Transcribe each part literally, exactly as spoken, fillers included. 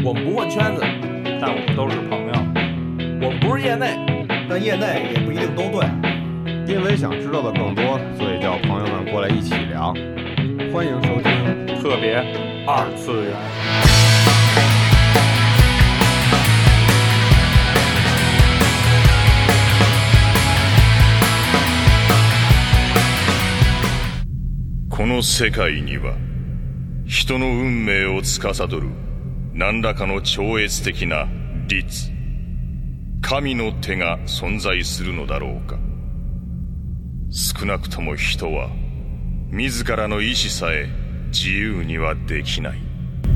我们不混圈子， 但我们都是朋友。 我们不是业内， 但业内也不一定都对。 因为想知道的更多，所以叫朋友们过来一起聊。欢迎收听特别二次元。 この世界には人の運命を司る何らかの超越的な律、神の手が存在するのだろうか。少なくとも人は自らの意志さえ自由にはできない。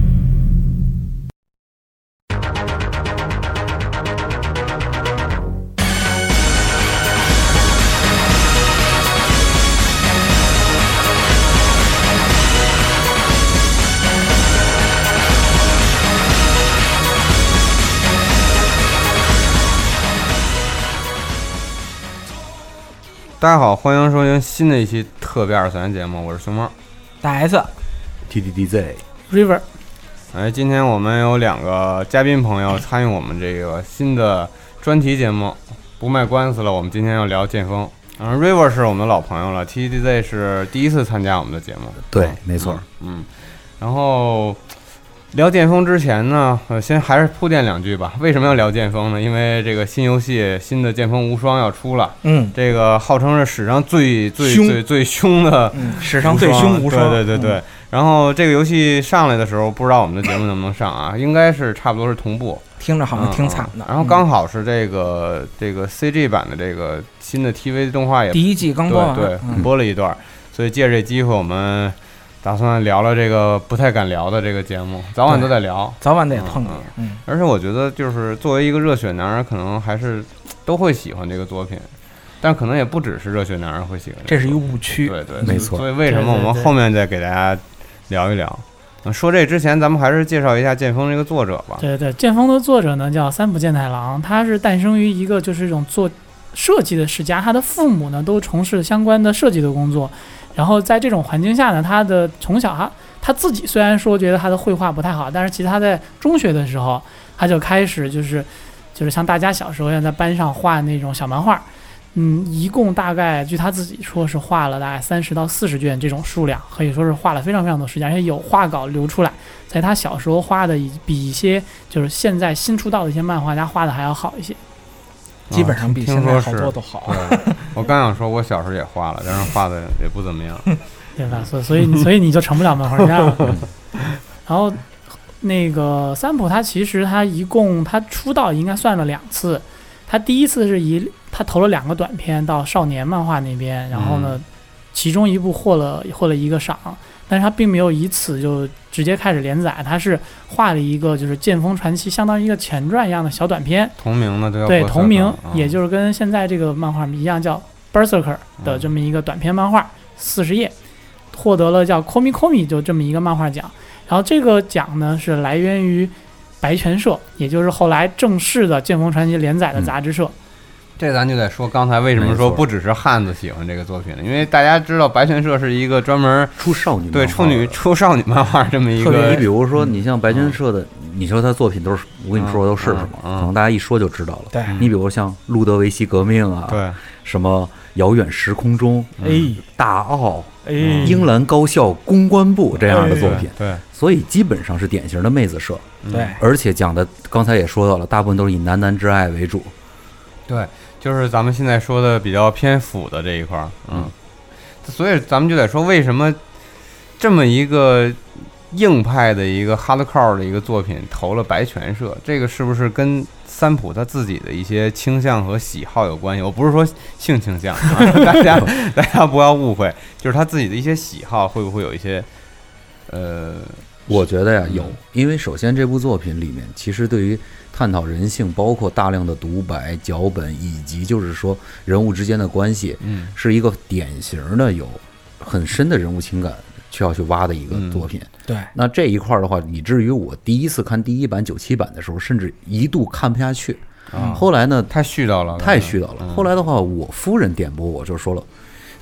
大家好，欢迎收听新的一期特别二次元节目，我是熊猫， 大 S T D D Z River。 哎，今天我们有两个嘉宾朋友参与我们这个新的专题节目，不卖官司了，我们今天要聊剑锋。嗯 ，River 是我们的老朋友了 ，T D D Z 是第一次参加我们的节目。 对， 嗯、 没错。 嗯，然后聊剑锋之前呢，呃，先还是铺垫两句吧。为什么要聊剑锋呢？因为这个新游戏新的剑锋无双要出了，嗯，这个号称是史上最最最最凶的、 嗯，史上最凶无双。 对对对对。嗯、然后这个游戏上来的时候，不知道我们的节目能不能上啊？应该是差不多是同步。 听着好像挺惨的。 嗯、然后刚好是这个、嗯、这个 C G 版的这个新的 T V 动画也第一季刚播完， 对对、 嗯， 播了一段，所以借着这机会我们。打算聊聊这个不太敢聊的这个节目，早晚都在聊， 早晚得碰你。嗯， 而且我觉得就是作为一个热血男人，可能还是都会喜欢这个作品，但可能也不只是热血男人会喜欢这。这是一个误区， 对对， 没错。 所以为什么我们后面再给大家聊一聊？嗯，说这之前，咱们还是介绍一下剑锋这个作者吧。 对对，剑锋的作者呢叫三浦健太郎，他是诞生于一个就是这种做设计的世家，他的父母呢都从事相关的设计的工作。然后在这种环境下呢，他的从小他他自己虽然说觉得他的绘画不太好，但是其实他在中学的时候，他就开始就是就是像大家小时候一样在班上画那种小漫画，嗯，一共大概据他自己说是画了大概三十到四十卷这种数量，可以说是画了非常非常多时间，而且有画稿流出来，在他小时候画的比一些就是现在新出道的一些漫画家画的还要好一些。 基本上比现在好多都好。 对，我刚想说，我小时候也画了，但是画的也不怎么样， 对吧？所以所以所以你就成不了漫画家了。然后那个三浦他其实他一共他出道应该算了两次，他第一次是以他投了两个短片到少年漫画那边，然后呢，嗯、其中一部获了获了一个赏。但是他并没有以此就直接开始连载，他是画了一个就是剑锋传奇相当于一个前传一样的小短片， 同名的， 对同名、嗯，也就是跟现在这个漫画一样叫 Berserker 的这么一个短篇漫画，四十页，获得了叫 Komi Komi 就这么一个漫画奖。然后这个奖呢是来源于白泉社，也就是后来正式的剑锋传奇连载的杂志社。嗯， 这咱就得说，刚才为什么说不只是汉子喜欢这个作品呢？因为大家知道白泉社是一个专门出少女对处女出少女漫画这么一个。 你比如说，你像白泉社的，嗯、你说他作品都是，我跟你说都是什么，嗯嗯、可能大家一说就知道了。 对， 你比如像路德维希革命啊， 对， 什么遥远时空中， 哎、 嗯，大奥， 哎， 英兰高校公关部这样的作品， 对， 所以基本上是典型的妹子社， 对， 而且讲的刚才也说到了，大部分都是以男男之爱为主， 对。就是咱们现在说的比较偏腐的这一块，嗯，所以咱们就得说，为什么这么一个硬派的一个 hardcore 的一个作品投了白泉社？这个是不是跟三浦他自己的一些倾向和喜好有关系？我不是说性倾向，啊、大家大家不要误会，就是他自己的一些喜好会不会有一些，呃， 我觉得呀有，因为首先这部作品里面其实对于探讨人性，包括大量的独白、脚本，以及就是说人物之间的关系，嗯，是一个典型的有很深的人物情感需要去挖的一个作品。 嗯、对， 那这一块的话，以至于我第一次看第一版九七版的时候，甚至一度看不下去。嗯、后来呢， 太絮叨了， 太絮叨了。嗯、后来的话，我夫人点拨我就说了，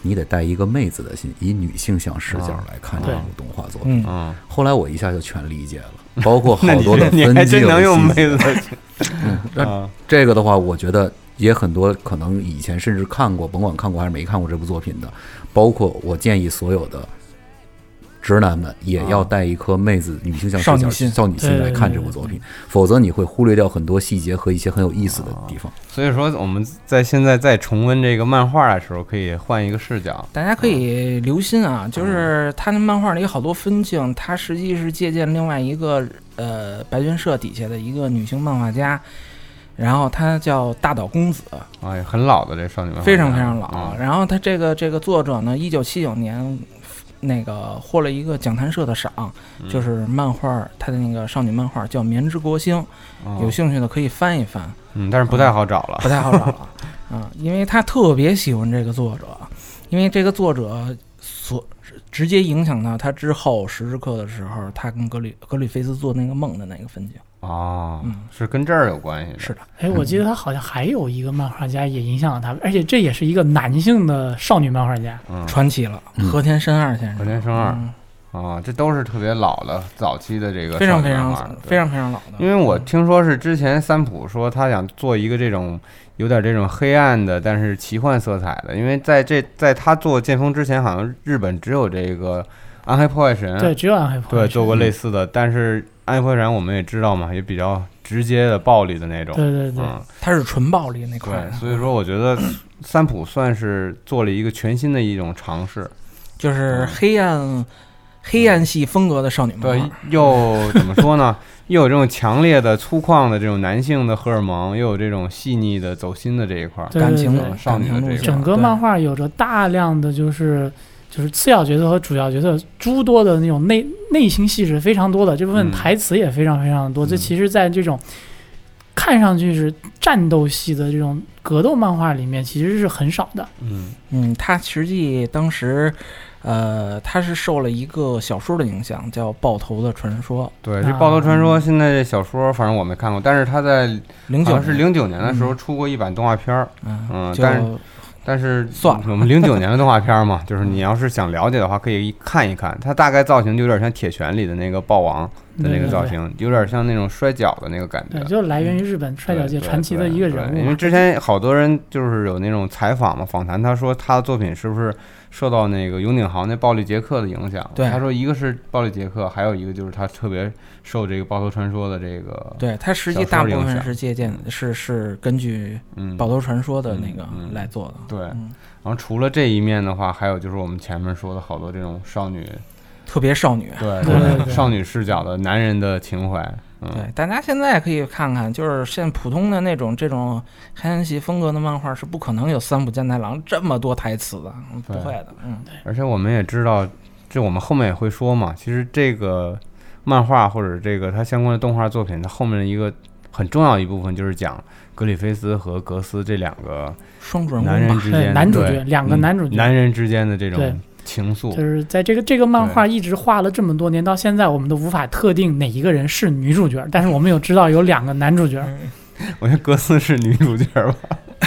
你得带一个妹子的心，以女性向视角来看这部动画作品。 嗯， 后来我一下就全理解了，包括好多的分你镜还真能用妹子子的嗯，那这个的话，我觉得也很多可能以前甚至看过，甭管看过还是没看过这部作品的，包括我建议所有的直男们也要带一颗妹子女性向视角、少女心来看这部作品，否则你会忽略掉很多细节和一些很有意思的地方。 所以说，我们在现在在重温这个漫画的时候，可以换一个视角。 大家可以留心啊，就是他那漫画里好多分镜，他实际是借鉴另外一个呃白云社底下的一个女性漫画家。然后他叫大岛公子， 哎，很老的这少女漫画， 非常非常老。 嗯、 然后他这个这个作者呢，一九七九年那个获了一个讲谈社的赏， 嗯、 就是漫画他的那个少女漫画叫《棉之国星》， 哦， 有兴趣的可以翻一翻。 嗯，但是不太好找了， 嗯、不太好找了啊，因为他特别喜欢这个作者，因为这个作者所直接影响到他之后十之课的时候，他跟格里格里菲斯做那个梦的那个分镜。 哦， 嗯， 是跟这儿有关系的。 是的， 哎，我记得他好像还有一个漫画家也影响了他，而且这也是一个男性的少女漫画家， 嗯， 传奇了，和田伸二先生。 和田伸二， 嗯啊，这都是特别老的早期的这个非常非常非常非常老的。 因为我听说是之前三浦说他想做一个这种有点这种黑暗的，但是奇幻色彩的，因为在这在他做剑锋之前，好像日本只有这个暗黑破坏神， 对，只有暗黑破坏神对做过类似的，但是暗黑破坏神我们也知道嘛，也比较直接的暴力的那种， 对对对， 嗯， 它是纯暴力那块， 对，所以说我觉得三浦算是做了一个全新的一种尝试， 就是黑暗、嗯、黑暗系风格的少女漫画， 对，又怎么说呢？又有这种强烈的粗犷的这种男性的荷尔蒙，又有这种细腻的走心的这一块感情的少女的这一块， 整个漫画有着大量的就是就是次要角色和主要角色诸多的那种内内心戏是非常多的，这部分台词也非常非常多。嗯、这其实，在这种看上去是战斗系的这种格斗漫画里面，其实是很少的。 嗯嗯，他实际当时。呃，他是受了一个小说的影响，叫《爆头的传说》。 对，这《爆头传说》现在这小说，反正我没看过，但是他在零九是零九年的时候出过一版动画片儿。 嗯， 嗯但是但是算了， 我们零九年的动画片嘛，就是你要是想了解的话，可以看一看。它大概造型就有点像《铁拳》里的那个豹王的那个造型，有点像那种摔跤的那个感觉。 对，就来源于日本摔跤界传奇的一个人物。 因为之前好多人就是有那种采访嘛，访谈，他说他的作品是不是受到那个永井豪那暴力杰克的影响？ 对， 他说一个是暴力杰克，还有一个就是他特别受这个爆头传说的这个。 对，他实际大部分是借鉴，是是根据爆头传说的那个来做的。 嗯嗯、对、嗯，然后除了这一面的话，还有就是我们前面说的好多这种少女， 特别少女， 对对对对少女视角的男人的情怀。嗯、 对，大家现在可以看看，就是现在普通的那种这种黑暗系风格的漫画是不可能有三浦健太郎这么多台词的，不会的。嗯，对。 而且我们也知道，这我们后面也会说嘛，其实这个漫画或者这个它相关的动画作品，它后面的一个很重要一部分就是讲格里菲斯和格斯这两个双主人公男人之间， 男主角，两个男主角， 男人之间的这种情愫， 就是在这个这个漫画一直画了这么多年，到现在我们都无法特定哪一个人是女主角，但是我们有知道有两个男主角。 我觉得格斯是女主角吧。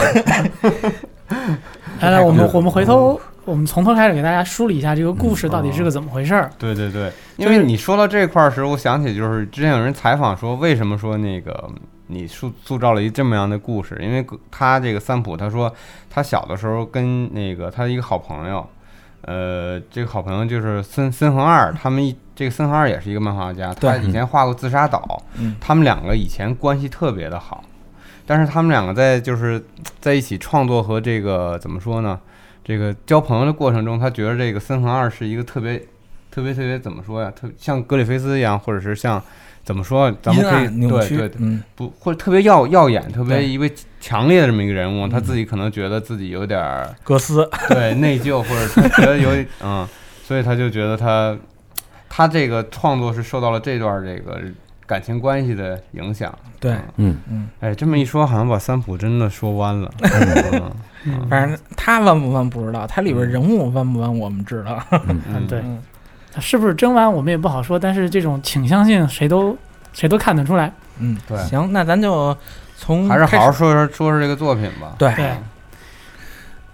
来来，我们我们回头我们从头开始给大家梳理一下这个故事到底是个怎么回事儿、嗯哦。 对对对，因为你说到这块儿时，我想起就是之前有人采访说，为什么说那个你塑塑造了一这么样的故事？因为他这个三浦他说他小的时候跟那个他一个好朋友。呃，这个好朋友就是森森恒二，他们一这个森恒二也是一个漫画家，他以前画过《自杀岛》， 嗯， 他们两个以前关系特别的好，但是他们两个在就是在一起创作和这个怎么说呢？这个交朋友的过程中，他觉得这个森恒二是一个特别特别特别怎么说呀？特像格里菲斯一样，或者是像怎么说？咱们可以对对， 嗯， 不或者特别耀耀眼、特别一位强烈的这么一个人物，他自己可能觉得自己有点格斯， 对内疚，或者他觉得有嗯，所以他就觉得他他这个创作是受到了这段这个感情关系的影响。 对， 嗯嗯， 哎，这么一说，好像把三浦真的说弯了。嗯嗯、反正他弯不弯不知道，他里边人物弯不弯我们知道。 嗯，嗯对。嗯是不是真完我们也不好说，但是这种倾向性谁都谁都看得出来。 嗯， 对。 行，那咱就从还是好好说说说说这个作品吧。 对。 对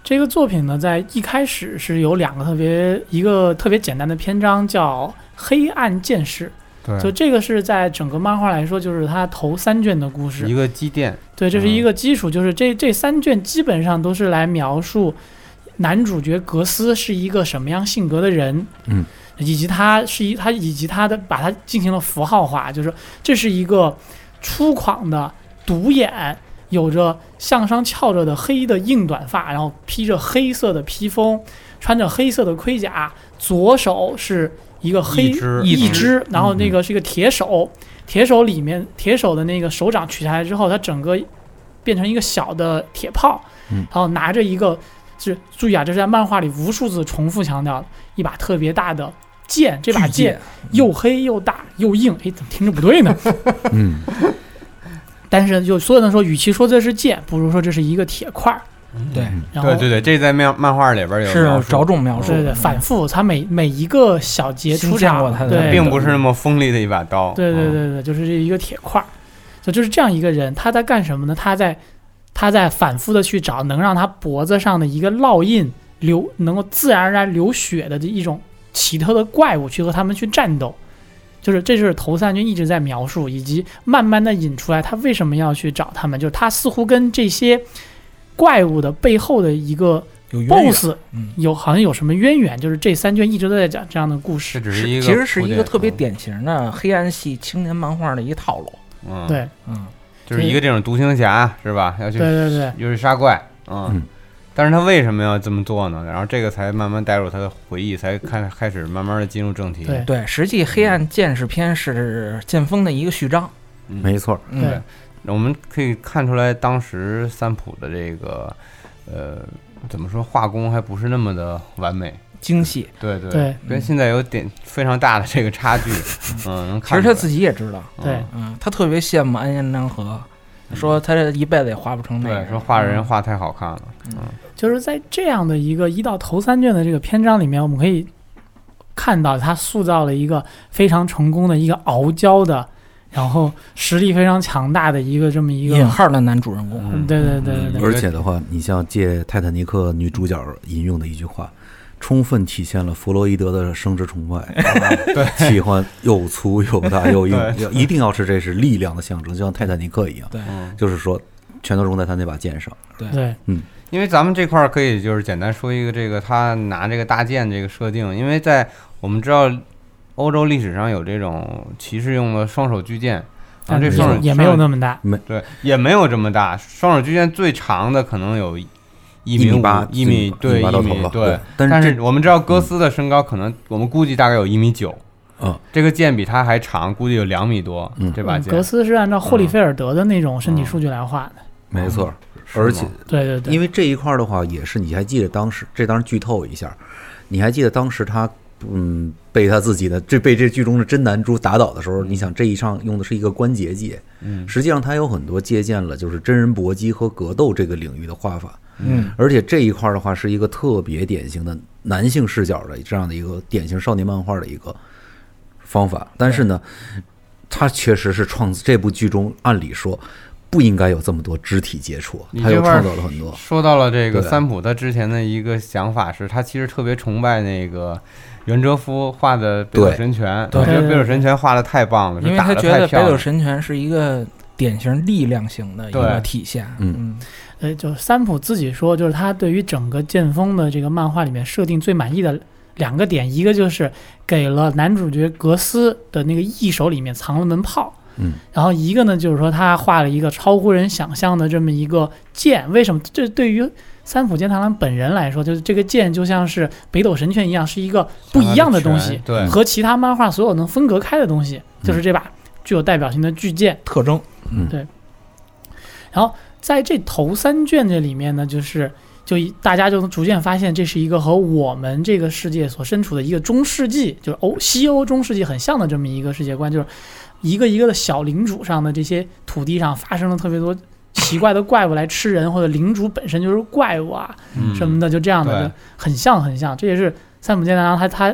这个作品呢，在一开始是有两个特别一个特别简单的篇章，叫黑暗剑士。 对， 就这个是在整个漫画来说，就是它头三卷的故事， 一个积淀。 对，这是一个基础，就是这这三卷基本上都是来描述男主角格斯是一个什么样性格的人， 嗯， 以及他是一他以及他的把他进行了符号化，就是这是一个粗犷的独眼，有着向上翘着的黑的硬短发，然后披着黑色的披风，穿着黑色的盔甲，左手是一个黑一只一只，然后那个是一个铁手，铁手里面铁手的那个手掌取下来之后，它整个变成一个小的铁炮， 嗯， 然后拿着一个是注意啊，这是在漫画里无数次重复强调一把特别大的剑，这把剑又黑又大又硬，哎，怎么听着不对呢？ 嗯， 但是就所有人说，与其说这是剑，不如说这是一个铁块儿。 对， 然后对对对，这在漫漫画里边有是描述着重描述， 对对，反复，它每每一个小节出场新见过它，的对， 并不是那么锋利的一把刀。 对对对对，就是这一个铁块儿，就就是这样一个人，他在干什么呢？他在他在反复的去找能让他脖子上的一个烙印流能够自然而然流血的一种奇特的怪物，去和他们去战斗。就是这就是头三卷一直在描述，以及慢慢的引出来他为什么要去找他们，就是他似乎跟这些怪物的背后的一个有渊源 boss 嗯有好像有什么渊源，就是这三卷一直都在讲这样的故这事。 只是一个其实是一个铺垫特别典型的黑暗系青年漫画的一个套路。 嗯， 对嗯， 就是一个这种独行侠是吧？要去对对对， 又是杀怪，嗯。 嗯但是他为什么要这么做呢？然后这个才慢慢带入他的回忆，才开开始慢慢的进入正题。 对对，实际黑暗剑士篇是剑锋的一个序章。 嗯没错， 嗯对， 我们可以看出来，当时三浦的这个呃，怎么说，画工还不是那么的完美。 精细。 对对， 对跟现在有点非常大的这个差距。嗯，能其看出来。 实他自己也知道， 对嗯，他特别羡慕安彦章和，说他这一辈子也画不成那对样。 说画人画太好看了。嗯， 就是在这样的一个一到头三卷的这个篇章里面，我们可以看到他塑造了一个非常成功的一个傲娇的，然后实力非常强大的一个这么一个引号的男主人公。 嗯，对对对对对， 而且的话，你像借泰坦尼克女主角引用的一句话，充分体现了弗洛伊德的生殖崇拜， 对， 喜欢又粗又大又硬， 对要一定要是这是力量的象征，就像泰坦尼克一样， 对嗯， 就是说全都用在他那把剑上。 对因为咱们这块儿可以就是简单说一个这个他拿这个大剑这个设定，因为在我们知道欧洲历史上有这种骑士用的双手巨剑，啊，这双手也没有那么大， 对，也没有这么大，双手巨剑最长的可能有一米五一米八一米对一米八到一米对头了对，但是但这是我们知道哥斯的身高可能我们估计大概有一米九， 嗯， 这个剑比他还长，估计有两米多， 嗯嗯这把剑格斯是按照霍利菲尔德的那种身体数据来画的， 没错， 是吗而且对对对， 因为这一块儿的话，也是你还记得当时，这当然剧透一下，你还记得当时他嗯被他自己的这被这剧中的真男主打倒的时候，你想这一上用的是一个关节戒， 嗯实际上他有很多借鉴了就是真人搏击和格斗这个领域的画法， 嗯， 而且这一块儿的话是一个特别典型的男性视角的这样的一个典型少年漫画的一个方法，但是呢，他确实是创这部剧中按理说不应该有这么多肢体接触，他又你这块儿创造了很多。 说到了这个对三浦，他之前的一个想法是他其实特别崇拜那个袁哲夫画的北斗神拳， 对我觉得对北斗神拳画的太棒了， 因为打得他觉得北太漂亮了。 斗神拳是一个典型力量型的一个对体现。 嗯嗯， 呃，就三浦自己说，就是他对于整个剑锋的这个漫画里面设定最满意的两个点，一个就是给了男主角格斯的那个义手里面藏了门炮， 嗯， 然后一个呢就是说他画了一个超乎人想象的这么一个剑，为什么？这对于三浦健太郎本人来说，就是这个剑就像是北斗神拳一样，是一个不一样的东西， 对， 和其他漫画所有能分隔开的东西，就是这把具有代表性的巨剑。 特征。 嗯对。然后在这头三卷这里面呢，就是就大家就能逐渐发现，这是一个和我们这个世界所身处的一个中世纪，就是欧西欧中世纪很像的这么一个世界观，就是一个一个的小领主上的这些土地上发生了特别多奇怪的怪物来吃人，或者领主本身就是怪物啊嗯什么的，就这样的， 对就很像很像。这也是三浦健太郎他他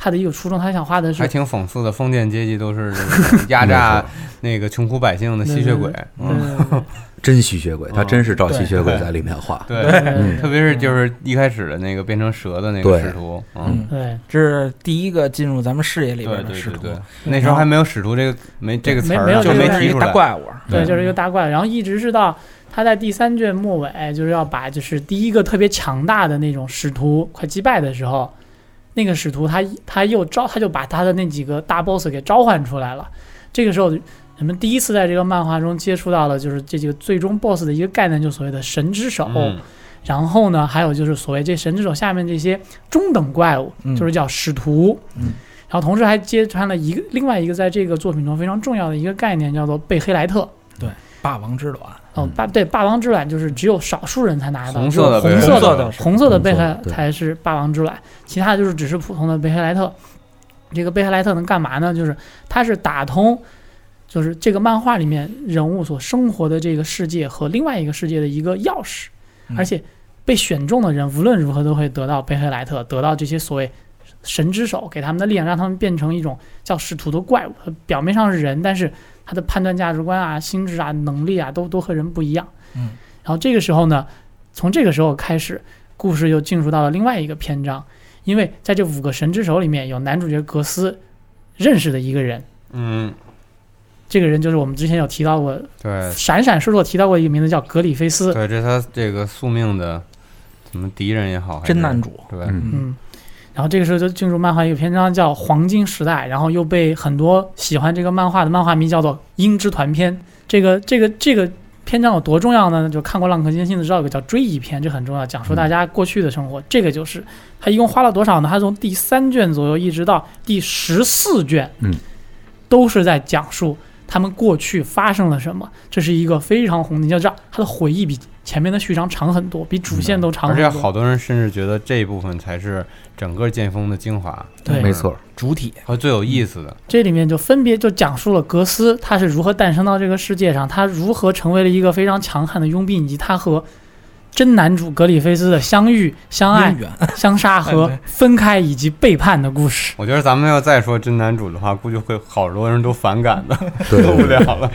他的一个初衷，他想画的是还挺讽刺的，封建阶级都是这个压榨那个穷苦百姓的吸血鬼， 对对对对真吸血鬼，他真是照吸血鬼在里面画。 对， 嗯特别是就是一开始的那个变成蛇的那个使徒，嗯， 对， 这是第一个进入咱们视野里边的使徒。 对对对对，那时候还没有使徒这个没这个词儿， 没有就这个一没提出来。 大怪物。 对，就是一个大怪，然后一直是到他在第三卷末尾，就是要把就是第一个特别强大的那种使徒快击败的时候，那个使徒他他又召他就把他的那几个大 boss 给召唤出来了。这个时候，人们第一次在这个漫画中接触到了就是这几个最终 boss 的一个概念，就所谓的神之手。 嗯然后呢，还有就是所谓这神之手下面这些中等怪物， 嗯就是叫使徒。 嗯然后同时还揭穿了一个另外一个在这个作品中非常重要的一个概念，叫做贝黑莱特。 对，霸王之卵。 哦，霸对霸王之卵就是只有少数人才拿得到， 红色的只有红色红色的红色的贝黑红色的对才是霸王之卵，其他就是只是普通的贝黑莱特。这个贝黑莱特能干嘛呢？就是它是打通，就是这个漫画里面人物所生活的这个世界和另外一个世界的一个钥匙， 嗯而且被选中的人无论如何都会得到贝黑莱特，得到这些所谓神之手给他们的力量，让他们变成一种叫使徒的怪物。表面上是人，但是他的判断价值观啊、心智啊、能力啊，都都和人不一样。 嗯， 然后这个时候呢，从这个时候开始，故事又进入到了另外一个篇章，因为在这五个神之手里面，有男主角格斯认识的一个人， 嗯， 这个人就是我们之前有提到过， 对闪闪烁烁提到过一个名字叫格里菲斯。 对，这是他这个宿命的什么敌人也好，还是真男主。 对， 嗯嗯，然后这个时候就进入漫画一个篇章叫黄金时代，然后又被很多喜欢这个漫画的漫画迷叫做鹰之团篇。这个这个这个篇章有多重要呢？就看过《浪客剑心》的知道有个叫追忆篇，这很重要，讲述大家过去的生活。这个就是他一共花了多少呢？他从第三卷左右一直到第十四卷， 嗯， 都是在讲述他们过去发生了什么。这是一个非常宏，你要知道他的回忆比前面的序章长很多，比主线都长而很多。 且好多人甚至觉得这一部分才是整个剑锋的精华， 对没错， 主体。 和最有意思的。 这里面就分别就讲述了格斯他是如何诞生到这个世界上，他如何成为了一个非常强悍的佣兵，以及他和真男主格里菲斯的相遇、相爱渊、源。 相杀和分开以及背叛的故事。 我觉得咱们要再说真男主的话，估计会好多人都反感的， 对受不了了。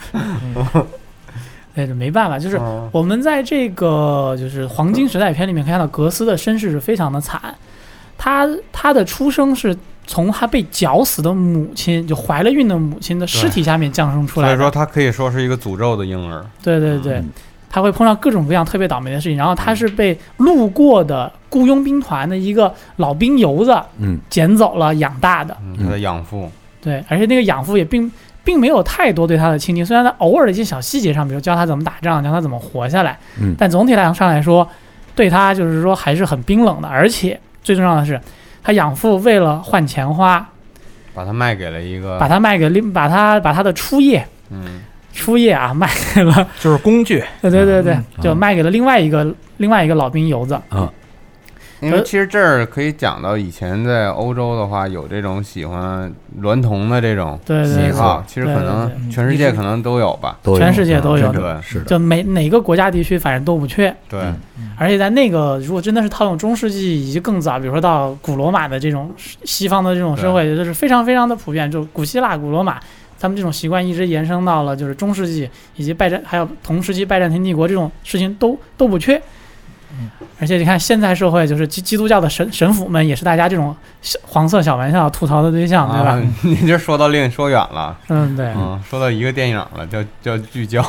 对，这没办法，就是嗯我们在这个就是黄金时代篇里面看到格斯的身世是非常的惨，他他的出生是从他被绞死的母亲，就怀了孕的母亲的尸体下面降生出来的。 所以说他可以说是一个诅咒的婴儿。 对对对， 嗯他会碰到各种各样特别倒霉的事情，然后他是被路过的雇佣兵团的一个老兵油子嗯捡走了养大的。 嗯，他的养父。 对，而且那个养父也并并没有太多对他的亲近，虽然他偶尔的一些小细节上，比如教他怎么打仗，教他怎么活下来， 嗯但总体来上来说，对他就是说还是很冰冷的。而且最重要的是，他养父为了换钱花， 把他卖给了一个， 把他卖给另把他把他的初夜嗯， 初夜啊卖给了， 就是工具。 对对对对， 嗯就卖给了另外一个另外一个老兵油子。 啊， 因为其实这儿可以讲到以前在欧洲的话，有这种喜欢娈童的这种对对对喜好，其实可对能对对全世界可能都有吧。 都有全世界都有啊真对的是的， 就每哪个国家地区反正都不缺。 对， 嗯而且在那个如果真的是套用中世纪以及更早，比如说到古罗马的这种西方的这种社会，就是非常非常的普遍。就古希腊、古罗马，他们这种习惯一直延伸到了就是中世纪以及拜占，还有同时期拜占庭帝国，这种事情都都不缺。而且你看现在社会，就是基基督教的神神父们也是大家这种小黄色小玩笑吐槽的对象，对吧？ 啊，你这说到另说远了， 嗯，对。 嗯，说到一个电影了，叫叫聚焦，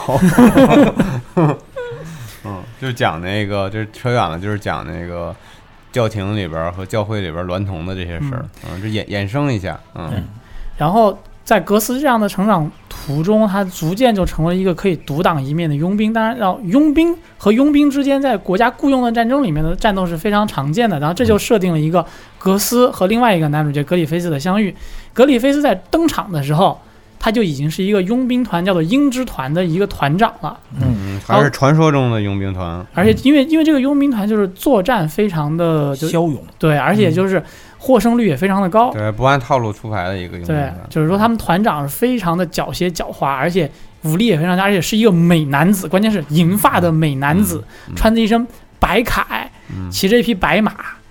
嗯，就是讲那个，就是扯远了，就是讲那个教廷里边和教会里边娈童的这些事儿，嗯，就衍衍生一下，嗯， 然后在格斯这样的成长途中，他逐渐就成为一个可以独当一面的佣兵。当然，然后佣兵和佣兵之间在国家雇佣的战争里面的战斗是非常常见的。然后这就设定了一个格斯和另外一个男主角格里菲斯的相遇。格里菲斯在登场的时候，他就已经是一个佣兵团叫做鹰之团的一个团长了。 嗯，还是传说中的佣兵团， 而且因为因为这个佣兵团就是作战非常的就骁勇。 对，而且就是获胜率也非常的高。 对，不按套路出牌的一个佣兵对团，， 就是说他们团长是非常的狡黠狡猾，而且武力也非常强，而且是一个美男子，关键是银发的美男子， 嗯穿着一身白铠， 嗯骑着一匹白马，就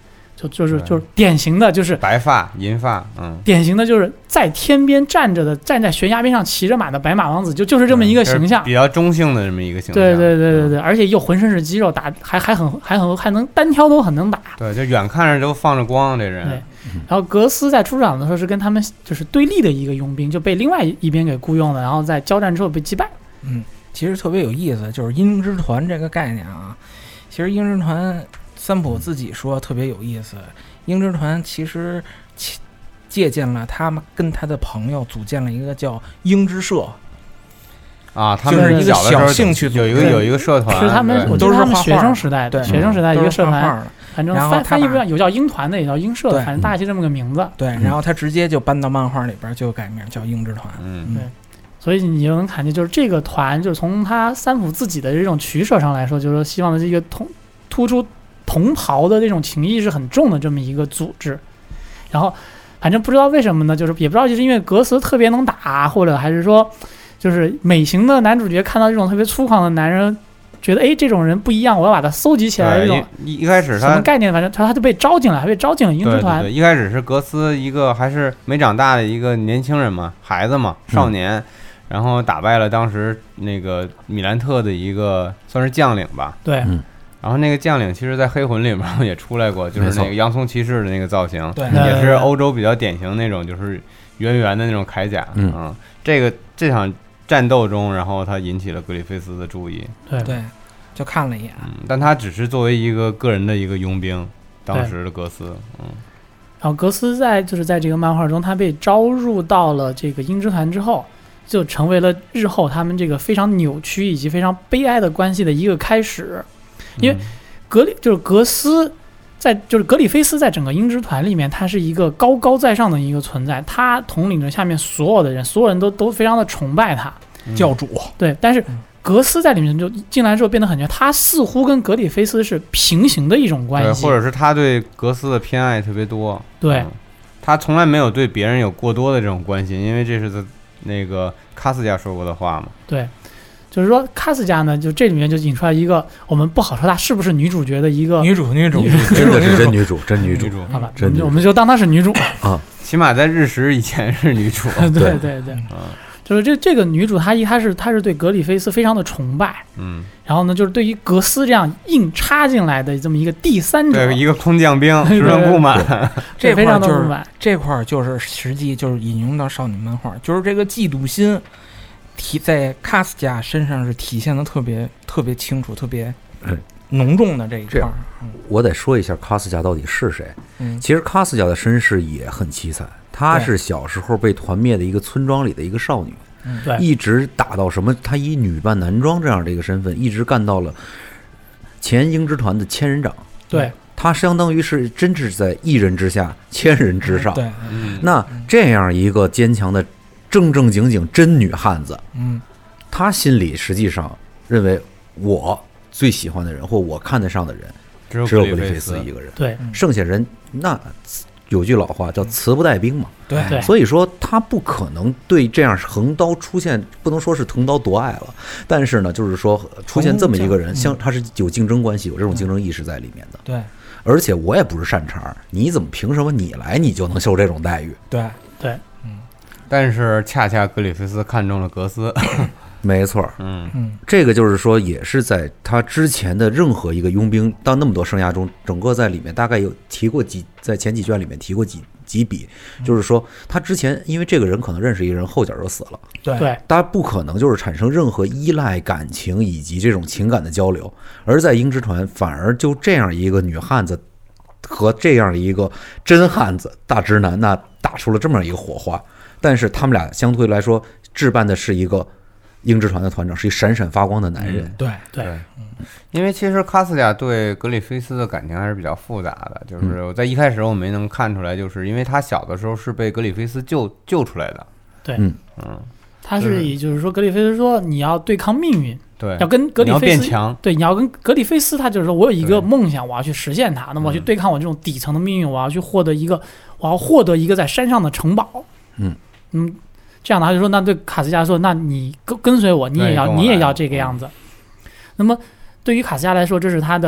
就就是就是典型的就是白发银发，嗯， 典型的就是在天边站着的，站在悬崖边上骑着马的白马王子，就就是这么一个形象， 比较中性的这么一个形象。 对对对对对，而且又浑身是肌肉，打还还很还很还能单挑都很能打。 对，就远看着都放着光，这人。 对，然后格斯在出场的时候是跟他们就是对立的一个佣兵，就被另外一边给雇佣了，然后在交战之后被击败。 嗯，其实特别有意思，就是鹰之团这个概念啊。其实鹰之团，三浦自己说特别有意思。鹰之团其实借鉴了他们跟他的朋友组建了一个叫鹰之社啊，他们就是一个小兴趣有一个有一个社团， 是他们我都是他们学生时代的学生时代一个社团，反正翻翻译不了，有叫鹰团的，也叫鹰社的，反正大概就这么个名字。 对，然后他直接就搬到漫画里边就改名叫鹰之团。 嗯， 对。所以你就能看见，就是这个团，就是从他三浦自己的这种取舍上来说，就是说希望的这个同突出同袍的这种情谊是很重的这么一个组织。然后，反正不知道为什么呢，就是也不知道就是因为格斯特别能打，或者还是说，就是美型的男主角看到这种特别粗犷的男人，觉得哎这种人不一样，我要把他搜集起来。这种一一开始他什么概念？反正他他就被招进来，还被招进了鹰之团。 对对对，一开始是格斯一个还是没长大的一个年轻人嘛，孩子嘛，少年。嗯，然后打败了当时那个米兰特的一个算是将领吧， 对， 嗯， 然后那个将领其实在黑魂里面也出来过，就是那个洋葱骑士的那个造型， 对， 也是欧洲比较典型那种，就是圆圆的那种铠甲， 嗯， 嗯，这个这场战斗中，然后他引起了格里菲斯的注意， 对对，就看了一眼， 嗯，但他只是作为一个个人的一个佣兵，当时的格斯，嗯。 然后格斯在就是在这个漫画中，他被招入到了这个鹰之团之后，就成为了日后他们这个非常扭曲以及非常悲哀的关系的一个开始。因为格里就是格斯在就是格里菲斯在整个鹰之团里面，他是一个高高在上的一个存在，他统领着下面所有的人，所有人都都非常的崇拜他， 教主。 对，但是格斯在里面就进来之后变得很觉，他似乎跟格里菲斯是平行的一种关系， 对，或者是他对格斯的偏爱特别多。 对、 嗯，他从来没有对别人有过多的这种关心，因为这是在那个卡斯加说过的话嘛。 对，就是说卡斯加呢，就这里面就引出来一个我们不好说她是不是女主角的一个女主，女主， 真的是真女主，真女主， 好吧， 真女主， 我们就当她是女主啊， 起码在日食以前是女主。 对对对， 嗯。 就是这这个女主，她一她是她是对格里菲斯非常的崇拜， 嗯， 然后呢，就是对于格斯这样硬插进来的这么一个第三者， 对一个空降兵，十分不满， 这非常的不满。 这块儿就是实际就是引用到少女漫画，就是这个嫉妒心体在卡斯加身上是体现的特别特别清楚、特别浓重的这一块儿。 我得说一下卡斯加到底是谁。 嗯， 其实卡斯加的身世也很凄惨。她是小时候被团灭的一个村庄里的一个少女， 对， 一直打到什么？她以女扮男装这样的一个身份，一直干到了前鹰之团的千人长。 对， 她相当于是真是在一人之下，千人之上。 对， 嗯， 那这样一个坚强的、正正经经真女汉子， 嗯， 她心里实际上认为我最喜欢的人或我看得上的人， 只有只有格里菲菲斯一个人。 对， 剩下人那。有句老话叫词不带兵嘛， 对对， 所以说他不可能对这样横刀出现，不能说是横刀夺爱了，但是呢，就是说出现这么一个人，像他是有竞争关系，有这种竞争意识在里面的。 对， 而且我也不是善茬，你怎么凭什么你来你就能受这种待遇？ 对对， 嗯， 但是恰恰格里菲斯看中了格斯。 没错， 嗯嗯， 这个就是说，也是在他之前的任何一个佣兵到那么多生涯中，整个在里面大概有提过几，在前几卷里面提过几几笔，就是说他之前因为这个人可能认识一个人，后脚就死了， 对对， 他不可能就是产生任何依赖感情以及这种情感的交流，而在鹰之团反而就这样一个女汉子和这样一个真汉子大直男，那打出了这么一个火花，但是他们俩相对来说置办的是一个。鹰之团的团长是一闪闪发光的男人， 嗯、对对， 因为其实卡斯加对格里菲斯的感情还是比较复杂的，就是我在一开始我没能看出来，就是因为他小的时候是被格里菲斯救救出来的， 对， 嗯嗯， 他是以就是说格里菲斯说你要对抗命运， 对， 要跟格里菲斯你要变强， 对，你要跟格里菲斯，他就是说我有一个梦想，我要去实现它，那么我去对抗我这种底层的命运，我要去获得一个，我要获得一个在山上的城堡， 嗯嗯。这样的，他就说，那对卡斯加说，那你跟跟随我，你也要，你也要这个样子。嗯、那么，对于卡斯加来说，这是他的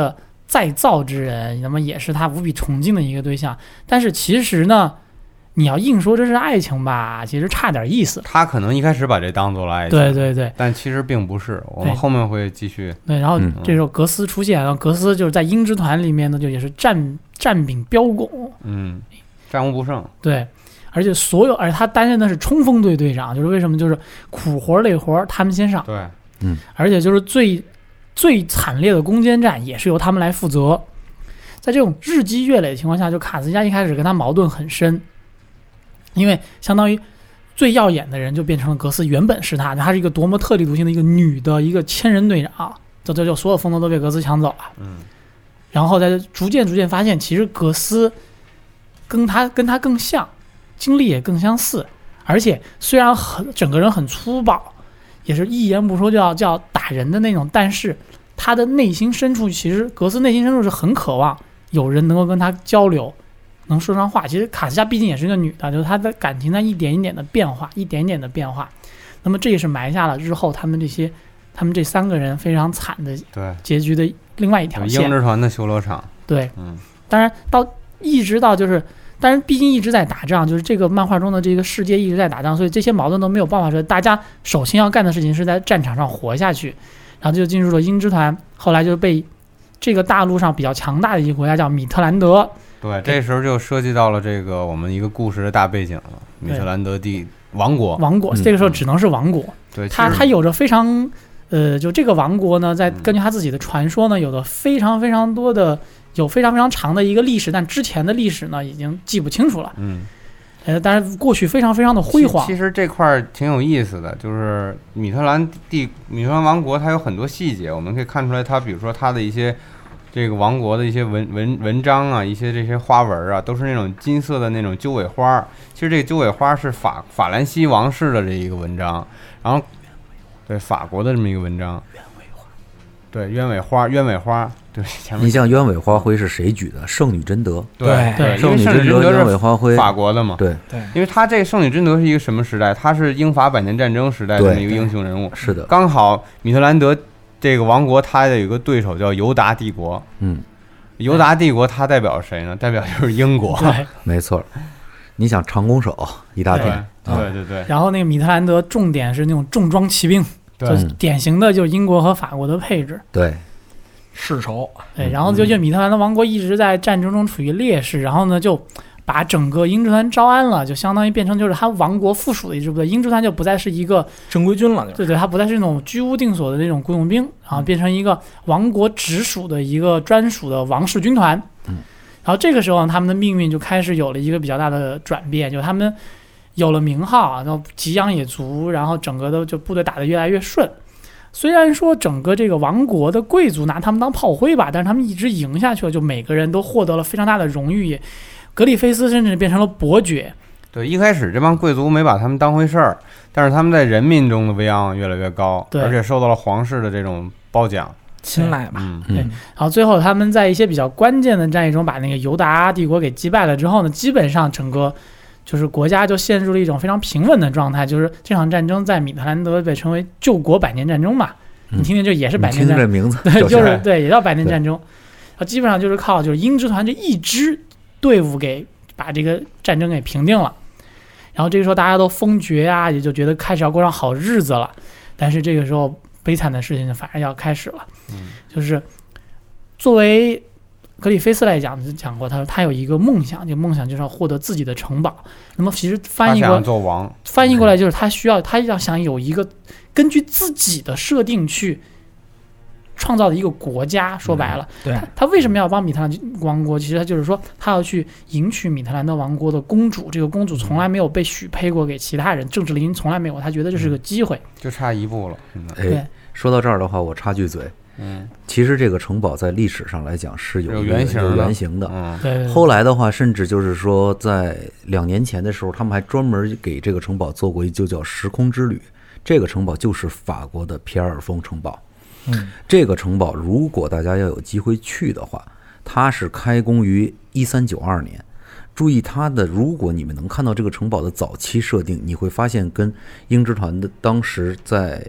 再造之人，那么也是他无比崇敬的一个对象。但是其实呢，你要硬说这是爱情吧，其实差点意思。 他可能一开始把这当做了爱情， 对对对， 但其实并不是。我们后面会继续。 对，然后嗯这时候格斯出现，然后格斯就是在鹰之团里面呢，就也是战战柄彪拱， 嗯，战无不胜。 对。而且所有，而且他担任的是冲锋队队长，就是为什么就是苦活累活他们先上， 对， 嗯， 而且就是最最惨烈的攻坚战也是由他们来负责。在这种日积月累的情况下，就卡斯加一开始跟他矛盾很深，因为相当于最耀眼的人就变成了格斯，原本是他，他是一个多么特立独行的一个女的一个千人队长，这这就所有风头都被格斯抢走了， 嗯， 然后在逐渐逐渐发现，其实格斯跟他跟他更像。经历也更相似，而且虽然很整个人很粗暴，也是一言不说就要就要打人的那种，但是他的内心深处，其实格斯内心深处是很渴望有人能够跟他交流，能说上话。其实卡斯加毕竟也是个女的，就是她的感情在一点一点的变化，一点一点的变化。那么这也是埋下了日后他们这些他们这三个人非常惨的结局的另外一条线。 鹰之团的修罗场。 对， 嗯， 当然到一直到就是。但是毕竟一直在打仗，就是这个漫画中的这个世界一直在打仗，所以这些矛盾都没有办法说。大家首先要干的事情是在战场上活下去，然后就进入了鹰之团，后来就被这个大陆上比较强大的一个国家叫米特兰德。 对，这时候就涉及到了这个我们一个故事的大背景了，米特兰德帝王国。 王国，这个时候只能是王国。 嗯、对， 他他有着非常呃，就这个王国呢，在根据他自己的传说呢，有着非常非常多的。有非常非常长的一个历史，但之前的历史呢已经记不清楚了。 嗯， 呃，但是过去非常非常的辉煌。 其实这块挺有意思的，就是米特兰帝、米特兰王国，它有很多细节，我们可以看出来，它比如说它的一些这个王国的一些文文文章啊，一些这些花纹啊，都是那种金色的那种鸠尾花。其实这个鸠尾花是法法兰西王室的这一个文章，然后对法国的这么一个文章。对，鸢尾花，鸢尾花。对， 你像鸢尾花灰是谁举的？圣女贞德。 对对， 圣女贞德鸢尾花灰， 法国的嘛。 对对， 因为他这个圣女贞德是一个什么时代？他是英法百年战争时代的一个英雄人物。 是的， 刚好米特兰德这个王国，他的有一个对手叫犹达帝国。 嗯， 犹达帝国它代表谁呢？代表就是英国。 对， 没错。你想长弓手一大片， 对对对对。 然后那个米特兰德重点是那种重装骑兵，就是典型的就是英国和法国的配置。 对。 世仇， 对，然后就就米特兰德王国一直在战争中处于劣势，然后呢就把整个鹰之团招安了，就相当于变成就是他王国附属的一支部队，鹰之团就不再是一个正规军了，就是、 对对，他不再是那种居无定所的那种雇佣兵，然后变成一个王国直属的一个专属的王室军团。 嗯， 然后这个时候他们的命运就开始有了一个比较大的转变，就他们有了名号，然后给养也足，然后整个的就部队打得越来越顺。虽然说整个这个王国的贵族拿他们当炮灰吧，但是他们一直赢下去了，就每个人都获得了非常大的荣誉。格里菲斯甚至变成了伯爵。 对，一开始这帮贵族没把他们当回事儿，但是他们在人民中的威望越来越高，而且受到了皇室的这种褒奖、 青睐吧。 嗯， 对。然后最后他们在一些比较关键的战役中把那个犹达帝国给击败了之后呢，基本上整个就是国家就陷入了一种非常平稳的状态，就是这场战争在米特兰德被称为救国百年战争嘛， 嗯、 你听听就也是百年战争， 听这名字对，就是对，也叫百年战争。然后基本上就是靠就是鹰之团这一支队伍给把这个战争给平定了。然后这个时候大家都封爵啊，也就觉得开始要过上好日子了。但是这个时候悲惨的事情反而要开始了， 嗯， 就是作为格里菲斯来讲，讲过他他有一个梦想，这个梦想就是要获得自己的城堡。那么其实翻译过来做王， 翻译过来就是他需要他要想有一个根据自己的设定去创造的一个国家。说白了， 嗯、对他, 他为什么要帮米特兰王国？其实他就是说他要去迎娶米特兰德王国的公主，这个公主从来没有被许配过给其他人，政治联姻从来没有，他觉得这是个机会， 嗯、就差一步了。 哎，说到这儿的话，我插句嘴。 嗯， 其实这个城堡在历史上来讲是有有原型有原型的。 嗯， 对。 后来的话，甚至就是说，在两年前的时候，他们还专门给这个城堡做过一就叫时空之旅。这个城堡就是法国的皮埃尔峰城堡。 嗯， 这个城堡如果大家要有机会去的话，它是开工于一三九二年。注意它的，如果你们能看到这个城堡的早期设定，你会发现跟鹰之团的当时在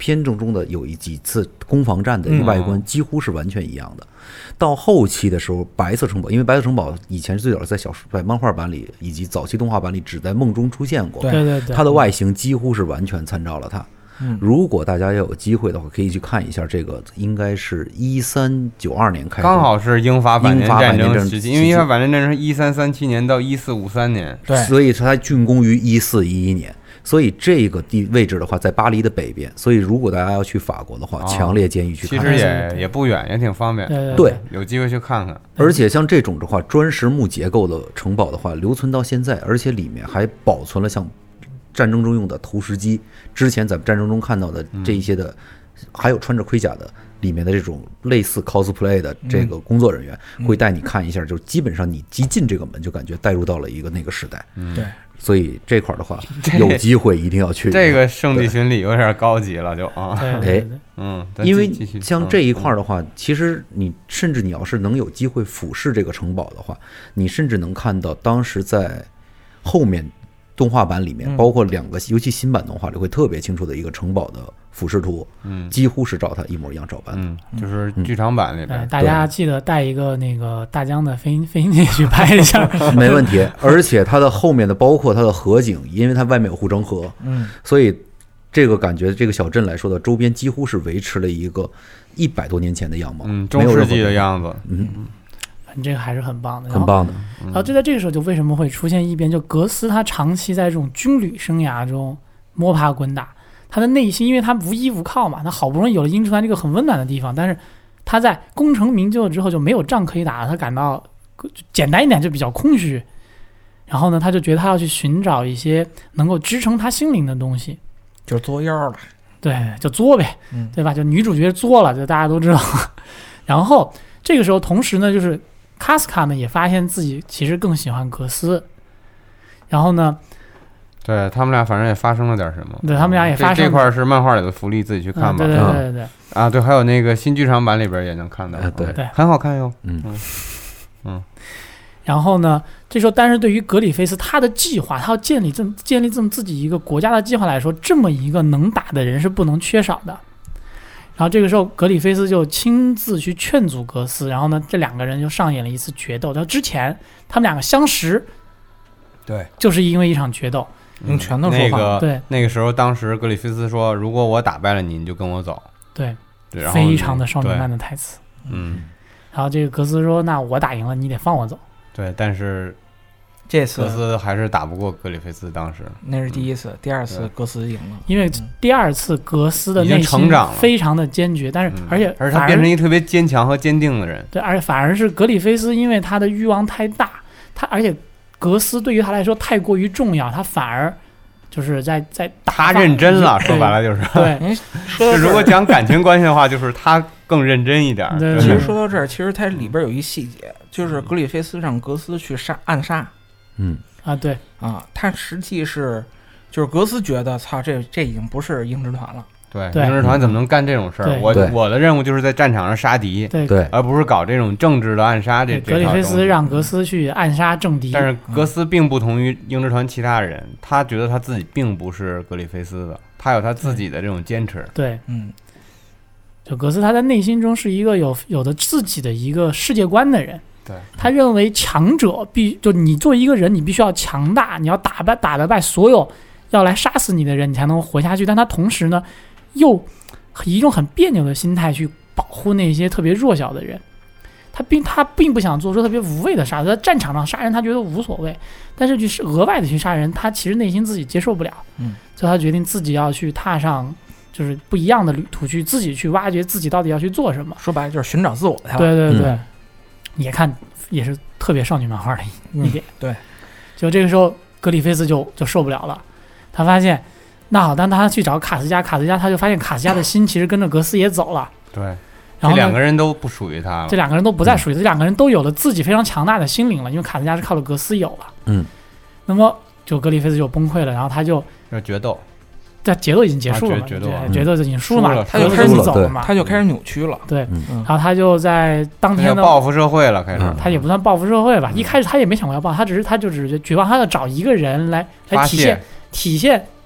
偏正中的有一几次攻防战的一个外观几乎是完全一样的。到后期的时候，白色城堡，因为白色城堡以前最早在小说、在漫画版里以及早期动画版里只在梦中出现过， 对对对， 它的外形几乎是完全参照了它。 嗯， 如果大家要有机会的话，可以去看一下这个，应该是一三九二年开始， 刚好是英法百年战争时期， 期， 因为英法百年战争是一三三七年到一四五三年， 对， 所以它竣工于一四一一年。所以这个地位置的话，在巴黎的北边。所以如果大家要去法国的话， 哦强烈建议去看。 其实也也不远，也挺方便。 对对， 有机会去看看。 而且像这种的话，砖石木结构的城堡的话，留存到现在，而且里面还保存了像战争中用的投石机，之前在战争中看到的这一些的，还有穿着盔甲的。里面的这种类似 cosplay 的这个工作人员会带你看一下，就基本上你一进这个门就感觉带入到了一个那个时代。 对， 所以这块的话，有机会一定要去。 这个圣地巡礼有点高级了，就啊， 哎， 嗯， 因为像这一块的话，其实你甚至你要是能有机会俯视这个城堡的话，你甚至能看到当时在后面动画版里面，包括两个，尤其新版动画里会特别清楚的一个城堡的俯视图，嗯，几乎是照它一模一样照搬的， 嗯，就是剧场版里边。 大家记得带一个那个大疆的飞飞行器去拍一下， 没问题。而且它的后面的，包括它的河景，因为它外面有护城河，嗯，所以这个感觉，这个小镇来说的周边几乎是维持了一个一百多年前的样貌， 嗯，中世纪的样子， 嗯。 这个还是很棒的， 很棒的。 然后就在这个时候，就为什么会出现异变？就格斯他长期在这种军旅生涯中摸爬滚打，他的内心，因为他无依无靠嘛，他好不容易有了英之团这个很温暖的地方，但是他在功成名就之后就没有仗可以打，他感到简单一点就比较空虚。然后呢，他就觉得他要去寻找一些能够支撑他心灵的东西， 就是作妖了。 对，就作呗，对吧？就女主角作了，就大家都知道。然后这个时候，同时呢，就是卡斯卡呢也发现自己其实更喜欢格斯，然后呢， 对他们俩反正也发生了点什么， 对他们俩也发生了这, 这块是漫画里的福利，自己去看吧。 嗯、对对对对啊，对，还有那个新剧场版里边也能看到， 呃、对对， 很好看哟。 嗯嗯嗯。 然后呢，这时候，但是对于格里菲斯他的计划，他要建立这么建立这么自己一个国家的计划来说，这么一个能打的人是不能缺少的。然后这个时候，格里菲斯就亲自去劝阻格斯，然后呢，这两个人就上演了一次决斗。然后之前他们两个相识， 对， 就是因为一场决斗， 用拳头说话。 那个对， 那个时候，当时格里菲斯说：“如果我打败了你，你就跟我走。” 对， 对，然后非常的少女漫的台词。 嗯， 然后这个格斯说：“那我打赢了，你得放我走。” 对，但是这次格斯还是打不过格里菲斯。当时那是第一次，第二次格斯赢了， 因为第二次格斯的内心非常的坚决，但是而且而且他变成一个特别坚强和坚定的人。 对，而且反而是格里菲斯，因为他的欲望太大，他而且格斯对于他来说太过于重要，他反而就是在在打他认真了，说白了就是对。 说如果讲感情关系的话，就是他更认真一点。 对， 其实说到这儿，其实它里边有一细节，就是格里菲斯让格斯去杀暗杀。 嗯啊，对啊，他实际是就是格斯觉得，操，这这已经不是鹰之团了。 对，鹰之团怎么能干这种事儿？我我的任务就是在战场上杀敌， 对对， 而不是搞这种政治的暗杀。这格里菲斯让格斯去暗杀政敌， 但是格斯并不同于鹰之团其他人，他觉得他自己并不是格里菲斯的，他有他自己的这种坚持。 对， 嗯， 就格斯他在内心中是一个有有着自己的一个世界观的人。 对， 他认为强者必就你作为一个人，你必须要强大，你要打败打得败所有要来杀死你的人，你才能活下去。但他同时呢，又以一种很别扭的心态去保护那些特别弱小的人。他并他并不想做出特别无谓的杀，在战场上杀人他觉得无所谓，但是去额外的去杀人，他其实内心自己接受不了。 嗯， 所以他决定自己要去踏上就是不一样的旅途，去自己去挖掘自己到底要去做什么。 说白了就是寻找自我的。 对对对。 嗯也看也是特别少女漫画的一点、 嗯，对。 就这个时候，格里菲斯就就受不了了，他发现，那好，当他去找卡斯加，卡斯加他就发现卡斯加的心其实跟着格斯也走了。 对。 然后这两个人都不属于他了。 这两个人都不再属于，这两个人都有了自己非常强大的心灵了，因为卡斯加是靠着格斯有了。 嗯。 那么就格里菲斯就崩溃了，然后他就要决斗。 这决斗已经结束了嘛？ 决斗决斗就已经输了嘛？ 他就开始走了嘛？ 他就开始扭曲了。 对，然后他就在当天的报复社会了，开始。 他也不算报复社会吧，一开始他也没想过要报，他只是他就只是绝望，他要找一个人来来体现体现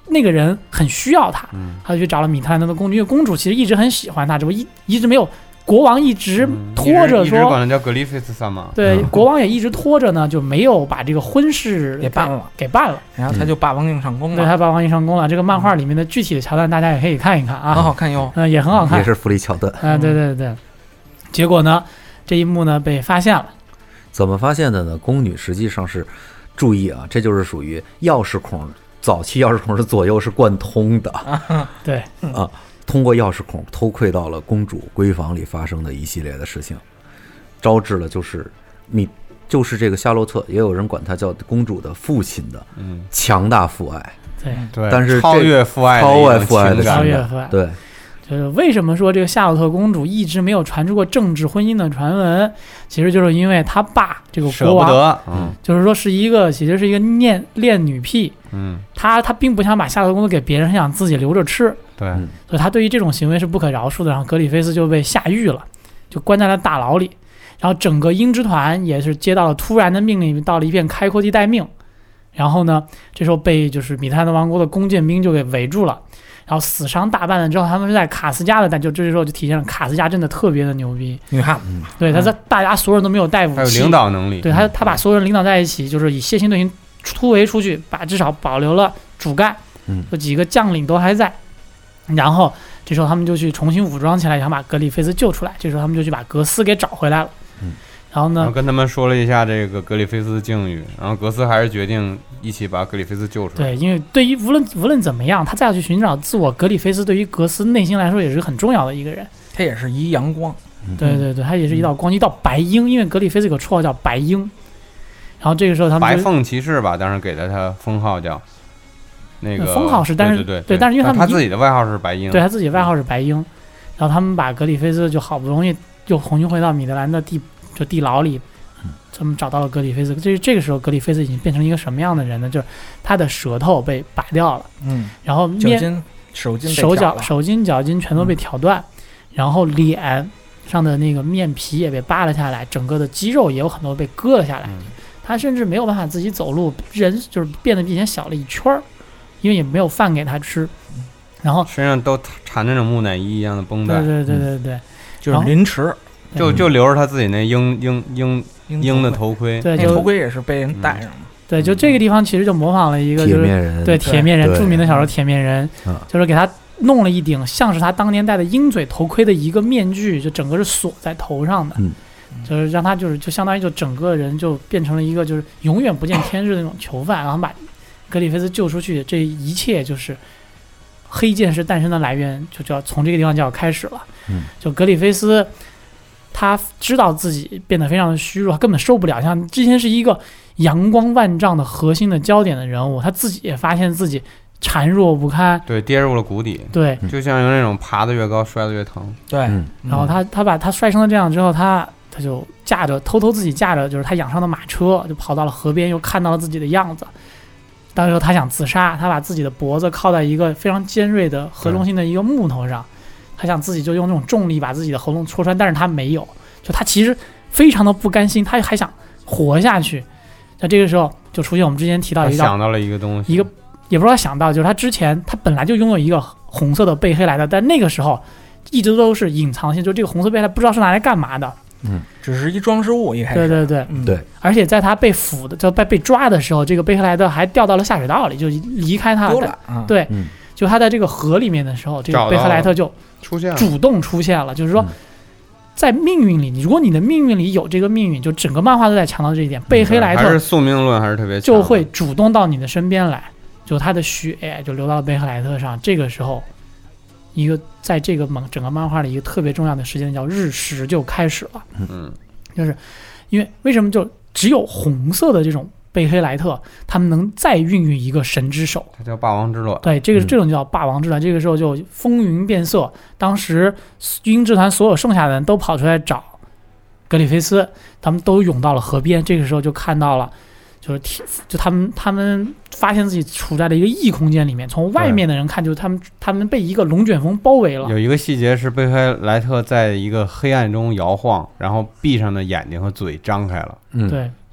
那个人很需要他， 嗯他就去找了米特兰德的公主，因为公主其实一直很喜欢他，只不过一一直没有国王一直拖着嗯一直一直说， 管他叫格里菲斯萨玛。 对， 嗯国王也一直拖着呢，就没有把这个婚事给办了， 给办了。 然后他就霸王硬上弓了， 对，他霸王硬上弓了。这个漫画里面的具体的桥段，大家也可以看一看啊， 很好看哟。 嗯、也很好看， 也是福利桥段。 啊、对对对。结果呢，这一幕呢被发现了。 怎么发现的呢？宫女实际上是，注意啊，这就是属于钥匙孔，早期钥匙孔是左右是贯通的对啊，通过钥匙孔偷窥到了公主闺房里发生的一系列的事情，招致了就是你就是这个夏洛特，也有人管他叫公主的父亲的嗯， 强大父爱， 对， 对， 但是这超越父爱的超一种越父爱的情感超越父爱。 对， 就是为什么说这个夏洛特公主一直没有传出过政治婚姻的传闻，其实就是因为她爸这个舍国王， 不得，嗯就是说是一个其实是一个恋恋女癖， 嗯， 他他并不想把夏洛特公主给别人，他想自己留着吃， 对， 嗯所以他对于这种行为是不可饶恕的。然后格里菲斯就被下狱了，就关在了大牢里。然后整个鹰之团也是接到了突然的命令，到了一片开阔地待命。然后呢，这时候被就是米特兰德王国的弓箭兵就给围住了，然后死伤大半了之后，他们是在卡斯加的，但就这时候就体现了卡斯加真的特别的牛逼。 女汉子， 对，他在大家所有人都没有带武器， 还有领导能力， 对他，他把所有人领导在一起，就是以楔形队形突围出去，把至少保留了主干， 嗯有几个将领都还在。然后这时候他们就去重新武装起来，想把格里菲斯救出来。这时候他们就去把格斯给找回来了。 嗯， 然后呢， 然后跟他们说了一下这个格里菲斯的境遇，然后格斯还是决定一起把格里菲斯救出来。 对，因为对于无论无论怎么样，他再要去寻找自我，格里菲斯对于格斯内心来说也是很重要的一个人。 他也是一阳光。 对对对，他也是一道光，一道白鹰，因为格里菲斯有个绰号叫白鹰。然后这个时候他们就白凤骑士吧，当时给了他封号叫那个封号是，但是对对对但是因为他们他自己的外号是白鹰， 对他自己外号是白鹰。然后他们把格里菲斯就好不容易又重新回到米德兰的地就地牢里，他们找到了格里菲斯。这这个时候格里菲斯已经变成了一个什么样的人呢？就是他的舌头被拔掉了， 嗯， 然后面脚筋、手筋被手脚挑了手筋脚筋全都被挑断，然后脸上的那个面皮也被扒了下来，整个的肌肉也有很多被割了下来。 嗯他甚至没有办法自己走路，人就是变得比以前小了一圈儿，因为也没有饭给他吃。然后身上都缠着那种木乃伊一样的绷带， 对对对对对就是凌迟， 就就留着他自己那鹰鹰鹰鹰鹰的头头盔， 对，就盔那头盔也是被人戴上的。 对，就这个地方其实就模仿了一个就是铁面人， 对铁面人对著名的小说《铁面人嗯》， 就是给他弄了一顶像是他当年戴的鹰嘴头盔的一个面具，就整个是锁在头上的。 嗯就是让他就是就相当于就整个人就变成了一个就是永远不见天日的那种囚犯，然后把格里菲斯救出去，这一切就是黑剑士诞生的来源，就就要从这个地方就要开始了。 嗯， 就格里菲斯他知道自己变得非常的虚弱，根本受不了，像之前是一个阳光万丈的核心的焦点的人物，他自己也发现自己孱弱不堪， 对，跌入了谷底， 对， 就像有那种爬得越高摔得越疼。 对， 嗯然后他他把他摔成了这样之后，他他就驾着偷偷自己驾着就是他养伤的马车，就跑到了河边，又看到了自己的样子。当时他想自杀，他把自己的脖子靠在一个非常尖锐的核中心的一个木头上，他想自己就用这种重力把自己的喉咙戳穿，但是他没有，就他其实非常的不甘心，他还想活下去。那这个时候就出现我们之前提到一道他想到了一个东西， 一个也不知道想到，就是他之前他本来就拥有一个红色的贝黑来的，但那个时候一直都是隐藏性，就这个红色贝黑来不知道是拿来干嘛的。 只是一装饰物，一开始。 对对对， 嗯对而且在他被俘的就被被抓的时候，这个贝克莱特还掉到了下水道里，就离开他丢了啊。 对， 嗯就他在这个河里面的时候，这个找到贝克莱特就出现了， 主动出现了，就是说嗯。 在命运里，你如果你的命运里有这个命运，就整个漫画都在强调这一点。贝黑莱特还是宿命论还是特别强就会主动到你的身边来，就他的血就流到了贝克莱特上。这个时候，一个在这个漫整个漫画里一个特别重要的时间叫日食就开始了。 嗯， 就是因为为什么就只有红色的这种贝黑莱特，他们能再孕育一个神之手？ 它叫霸王之卵。 对，这个嗯这种叫霸王之卵。这个时候就风云变色，当时鹰之团所有剩下的人都跑出来找格里菲斯，他们都涌到了河边。这个时候就看到了，就是天就他们他们发现自己处在了一个异空间里面，从外面的人看，就是他们他们被一个龙卷风包围了。 有一个细节是贝黑莱特在一个黑暗中摇晃，然后闭上的眼睛和嘴张开了， 嗯， 对，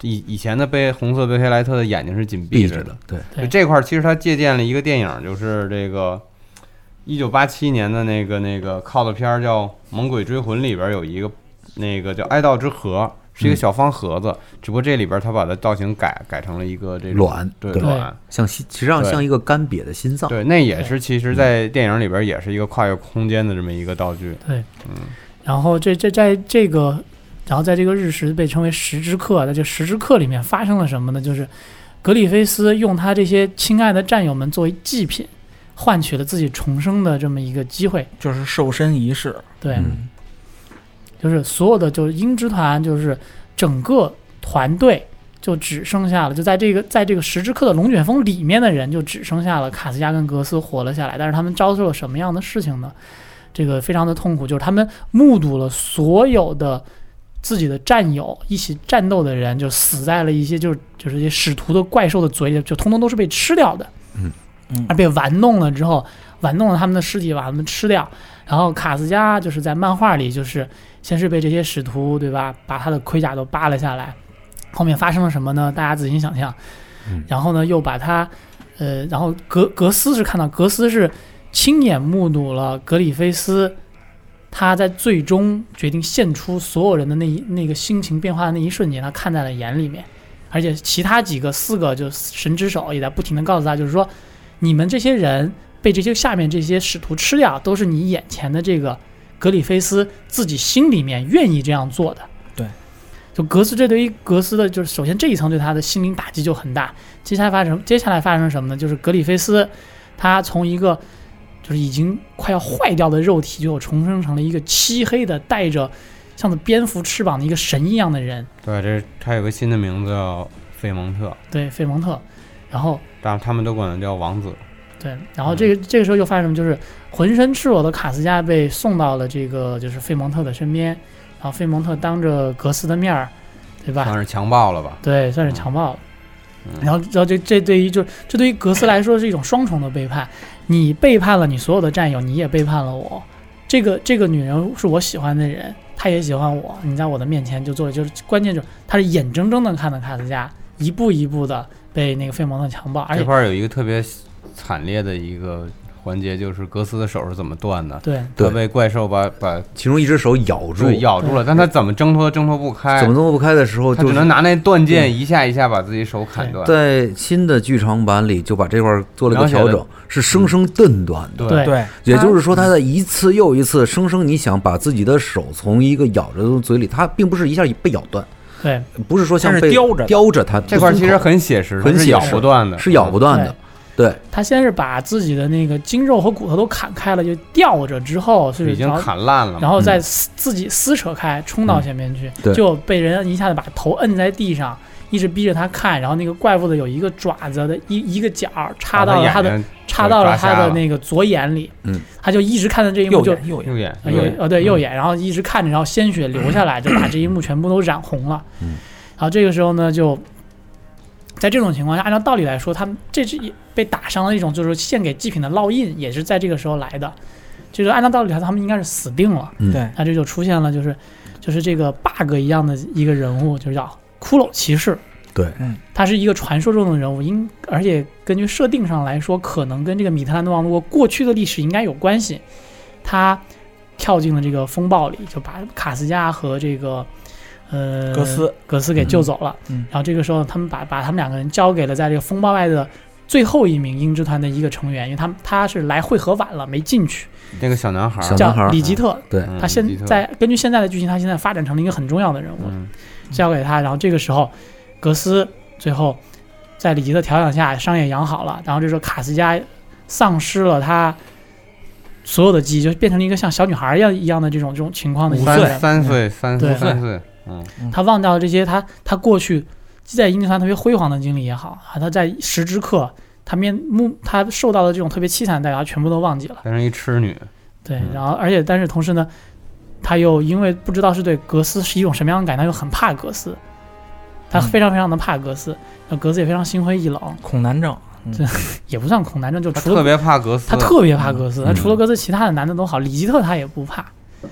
以以前的贝红色贝黑莱特的眼睛是紧闭着的， 对， 对就这块其实他借鉴了一个电影，就是这个一九八七年的那个那个靠的片儿叫《猛鬼追魂》，里边有一个那个叫哀悼之盒，是一个小方盒子，嗯、只不过这里边他把它造型改改成了一个这种卵， 对对卵， 像心，实际上像一个干瘪的心脏。 对，那也是其实在电影里边也是一个跨越空间的这么一个道具。 对， 嗯， 然后这这在这个。然后在这个日食被称为十之刻，在这十之刻里面发生了什么呢？就是格里菲斯用他这些亲爱的战友们作为祭品，换取了自己重生的这么一个机会， 就是瘦身仪式。 对， 嗯、 就是所有的就是鹰之团，就是整个团队就只剩下了，就在这个在这个十之刻的龙卷风里面的人就只剩下了卡斯加跟格斯活了下来。但是他们遭受了什么样的事情呢？这个非常的痛苦，就是他们目睹了所有的自己的战友一起战斗的人就死在了一些就是就是这些使徒的怪兽的嘴里，就通通都是被吃掉的， 嗯嗯，而被玩弄了之后，玩弄了他们的尸体，把他们吃掉。然后卡斯加就是在漫画里，就是先是被这些使徒，对吧，把他的盔甲都扒了下来，后面发生了什么呢？大家自行想象。 嗯、 然后呢，又把他，呃，然后格格斯是看到格斯是亲眼目睹了格里菲斯。他在最终决定献出所有人的那一那个心情变化的那一瞬间，他看在了眼里面，而且其他几个四个就神之手也在不停地告诉他，就是说，你们这些人被这些下面这些使徒吃掉，都是你眼前的这个格里菲斯自己心里面愿意这样做的。 对， 就格斯这对于格斯的，就是首先这一层对他的心灵打击就很大。接下来发生接下来发生什么呢？就是格里菲斯他从一个就是已经快要坏掉的肉体，就重生成了一个漆黑的带着像是蝙蝠翅膀的一个神一样的人。 对，这他有个新的名字叫费蒙特。 对，费蒙特。然后但他们都管他叫王子。 对，然后这个、嗯、这个时候又发生什么？就是浑身赤裸的卡斯加被送到了这个就是费蒙特的身边，然后费蒙特当着格斯的面儿，对吧？ 算是强暴了吧？ 对，算是强暴了。 嗯、 然后，然后这这对于就这对于格斯来说是一种双重的背叛，你背叛了你所有的战友，你也背叛了我。这个这个女人是我喜欢的人，她也喜欢我，你在我的面前就做了，就是关键就是她是眼睁睁的看着卡斯加一步一步的被那个费蒙特强暴，而且这块有一个特别惨烈的一个环节，就是格斯的手是怎么断的？ 对， 他被怪兽把把其中一只手咬住， 咬住了，但他怎么挣脱挣脱不开？ 怎么挣脱不开的时候、就是， 他只能拿那断剑一下一下把自己手砍断。 在新的剧场版里，就把这块做了个调整，是生生钝断的。 对对， 也就是说，他在一次又一次生生，你想把自己的手从一个咬着的嘴里，他并不是一下被咬断。 对， 不是说像被叼着叼着它， 这块其实很写实， 很是咬不断的， 是咬不断的。对， 他先是把自己的那个筋肉和骨头都砍开了，就吊着之后是已经砍烂了， 然后再撕、嗯、自己撕扯开，冲到前面去， 嗯、 就被人一下子把头摁在地上，一直逼着他看。然后那个怪物的有一个爪子的一一个角插到了他的插到了他的那个左眼里， 嗯， 他就一直看着这一幕，就右右眼右呃对右眼，然后一直看着，然后鲜血流下来，就把这一幕全部都染红了。 嗯， 然后这个时候呢，就在这种情况下，按照道理来说，他们这只被打伤了一种就是献给祭品的烙印，也是在这个时候来的。就是按照道理来说，他们应该是死定了。 嗯， 对， 那这就出现了，就是就是这个 bug 一样的一个人物，就是叫骷髅骑士。 对， 嗯，他是一个传说中的人物，应而且根据设定上来说，可能跟这个米特兰多王国过去的历史应该有关系。他跳进了这个风暴里，就把卡斯加和这个呃格斯格斯给救走了。 嗯， 然后这个时候他们把把他们两个人交给了在这个风暴外的最后一名鹰之团的一个成员，因为他他是来会合晚了，没进去。 那个小男孩叫里吉特， 对， 他现在根据现在的剧情，他现在发展成了一个很重要的人物， 嗯、 交给他。然后这个时候，格斯最后在里吉特调养下，伤也养好了。然后这时候卡斯加丧失了他所有的记忆，就变成了一个像小女孩一样一样的这种这种情况的一个人。三岁，三岁，三岁，嗯， 他忘掉了这些，他他过去在鹰之团特别辉煌的经历也好啊，他在十之刻。他面目，他受到的这种特别凄惨的代价，全部都忘记了， 变成一痴女。 对，然后而且但是同时呢，他又因为不知道是对格斯是一种什么样的感，他又很怕格斯，他非常非常的怕格斯，然后格斯也非常心灰意冷， 恐男症， 这、嗯、也不算恐男症，就除了他特别怕格斯， 他特别怕格斯， 嗯、 他除了格斯，其他的男的都好，里吉特他也不怕。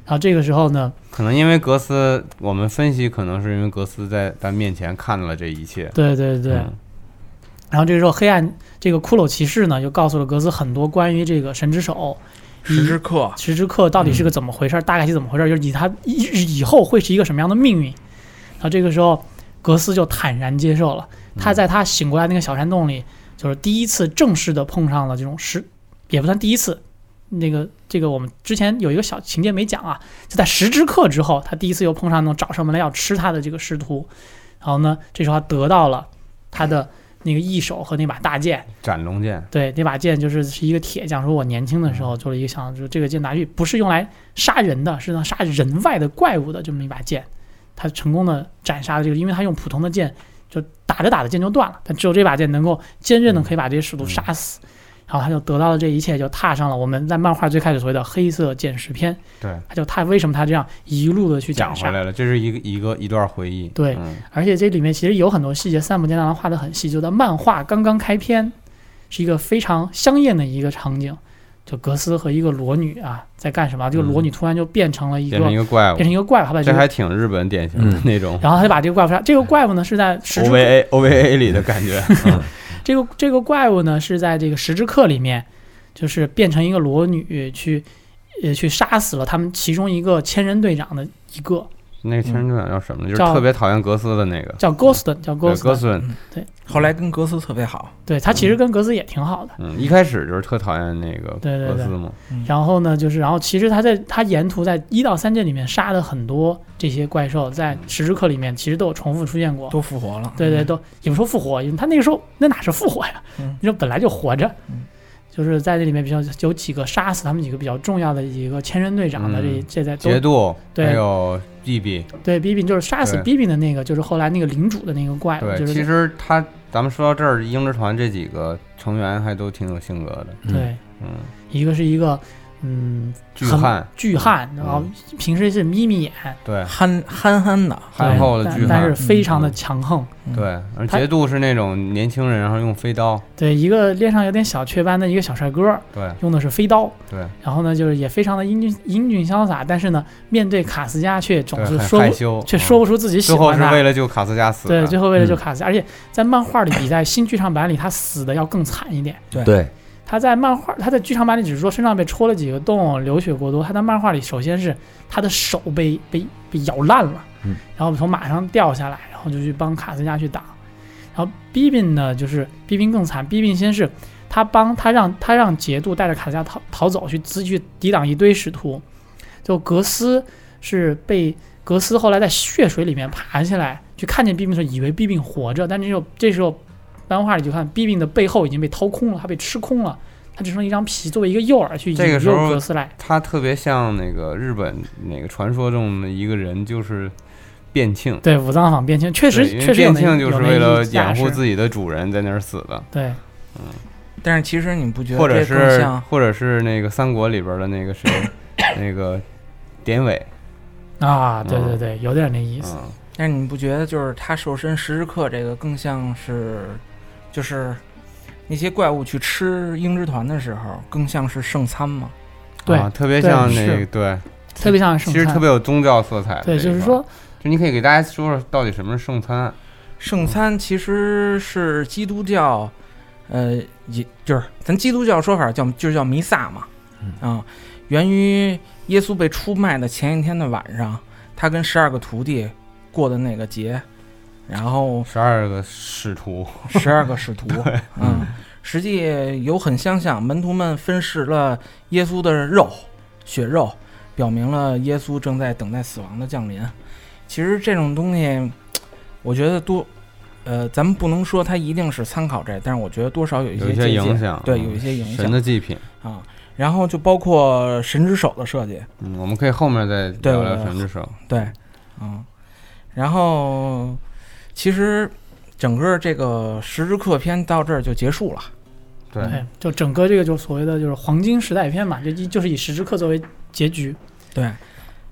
然后这个时候呢， 可能因为格斯，我们分析可能是因为格斯在咱面前看了这一切。 对对对。嗯、然后这个时候，黑暗这个骷髅骑士呢，就告诉了格斯很多关于这个神之手、 石之刻、 石之刻到底是个怎么回事，嗯、大概是怎么回事，就是以他以以后会是一个什么样的命运。然后这个时候，格斯就坦然接受了。他在他醒过来那个小山洞里，就是第一次正式的碰上了这种石，也不算第一次。那个这个我们之前有一个小情节没讲啊，就在石之刻之后，他第一次又碰上那种找上门来要吃他的这个师徒。然后呢，这时候他得到了他的那个义手和那把大剑，斩龙剑。对，那把剑就是是一个铁匠，说我年轻的时候做了一个想，就这个剑拿去不是用来杀人的，是用杀人外的怪物的这么一把剑。他成功的斩杀了这个，因为他用普通的剑就打着打着剑就断了，但只有这把剑能够坚韧的可以把这些使徒杀死。嗯、然后他就得到了这一切，就踏上了我们在漫画最开始所谓的黑色剑士篇。对，他就他为什么他这样一路的去斩杀讲回来了，这是一个一个一段回忆。 对、嗯，而且这里面其实有很多细节，三浦健太郎画的很细，就在漫画刚刚开篇，是一个非常香艳的一个场景。就格斯和一个裸女啊在干什么？这个裸女突然就变成了一个、 嗯、变成一个怪物， 变成一个怪物， 这还挺日本典型的那种。 嗯、然后他就把这个怪物杀。这个怪物呢是在石之 O V A O V A 里的感觉。嗯、 这个这个怪物呢是在这个石之刻里面，就是变成一个裸女去呃去杀死了他们其中一个千人队长的一个。 那个千人队长叫什么呢？嗯、就是特别讨厌格斯的那个， 叫戈斯顿，叫戈斯顿。戈斯顿，对，后来跟格斯特别好。 对，他其实跟格斯也挺好的。 嗯，一开始就是特讨厌那个格斯嘛。 对对对。然后呢，就是然后其实他在他沿途在一到三卷里面杀的很多这些怪兽，在石之刻里面其实都有重复出现过， 都复活了。 对对，都也不说复活，因为他那个时候那哪是复活呀？ 嗯， 你说本来就活着。 嗯。 就是在这里面比较有几个杀死他们几个比较重要的一个千人队长的这、嗯、这在节度， 对， 还有 B B， 对 B B 就是杀死 B B 的那个，就是后来那个领主的那个怪物。 对， 就是、 其实他咱们说到这儿，鹰之团这几个成员还都挺有性格的。 对， 嗯， 一个是一个嗯巨汉， 巨汉，然后平时是眯眯眼， 对， 憨憨憨的， 憨厚的巨汉， 但是非常的强横。 嗯、对，而节度是那种年轻人，然后用飞刀。 对，一个脸上有点小雀斑的一个小帅哥， 对， 用的是飞刀。 对， 然后呢，就是也非常的英俊英俊潇洒，但是呢，面对卡斯加却总是说不，却说不出自己喜欢他。 最后是为了救卡斯加死的。 对，最后为了救卡斯加，嗯、而且在漫画里比在新剧场版里他死的要更惨一点。 对。 对他在漫画，他在剧场版里只是说身上被戳了几个洞，流血过多。他在漫画里，首先是他的手被被被咬烂了， 嗯， 然后从马上掉下来，然后就去帮卡斯加去打。然后 B B 呢，就是 B B 更惨 ，B B 先是他帮他让他让节度带着卡斯加逃逃走，去自去抵挡一堆使徒。就格斯是被格斯后来在血水里面爬起来，去看见 B B 的时候，以为 B B 活着，但这时候这时候。漫画里就看 B B 的背后已经被掏空了，他被吃空了，他只剩一张皮作为一个诱饵去引诱格斯来。 他特别像那个日本那个传说中的一个人，就是变庆。 对，武藏坊变庆确实确实变庆就是为了养活自己的主人在那儿死的。 对， 嗯。但是其实你不觉得或者是或者是那个三国里边的那个谁，那个典韦啊，对对对，有点那意思。 嗯、但是你不觉得就是他瘦身石之刻这个更像是？就是那些怪物去吃鹰之团的时候，更像是圣餐嘛？ 对、 啊，特别像那个，对， 特别像圣餐， 其实特别有宗教色彩。 对，就是说， 就你可以给大家说说到底什么是圣餐。 圣餐其实是基督教，呃，也就是咱基督教说法叫就叫弥撒嘛，啊、呃，源于耶稣被出卖的前一天的晚上，他跟十二个徒弟过的那个节。然后十二个使徒， 十二个使徒，嗯，实际有很相像。门徒们分食了耶稣的肉，血肉，表明了耶稣正在等待死亡的降临。其实这种东西，我觉得多，呃，咱们不能说它一定是参考这，但是我觉得多少有一些有一些影响， 对，有一些影响。 神的祭品啊，然后就包括神之手的设计， 嗯，我们可以后面再聊聊神之手， 对，嗯，然后。其实，整个这个石之刻篇到这儿就结束了。 对， 就整个这个就所谓的就是黄金时代篇嘛，就就是以石之刻作为结局。 对，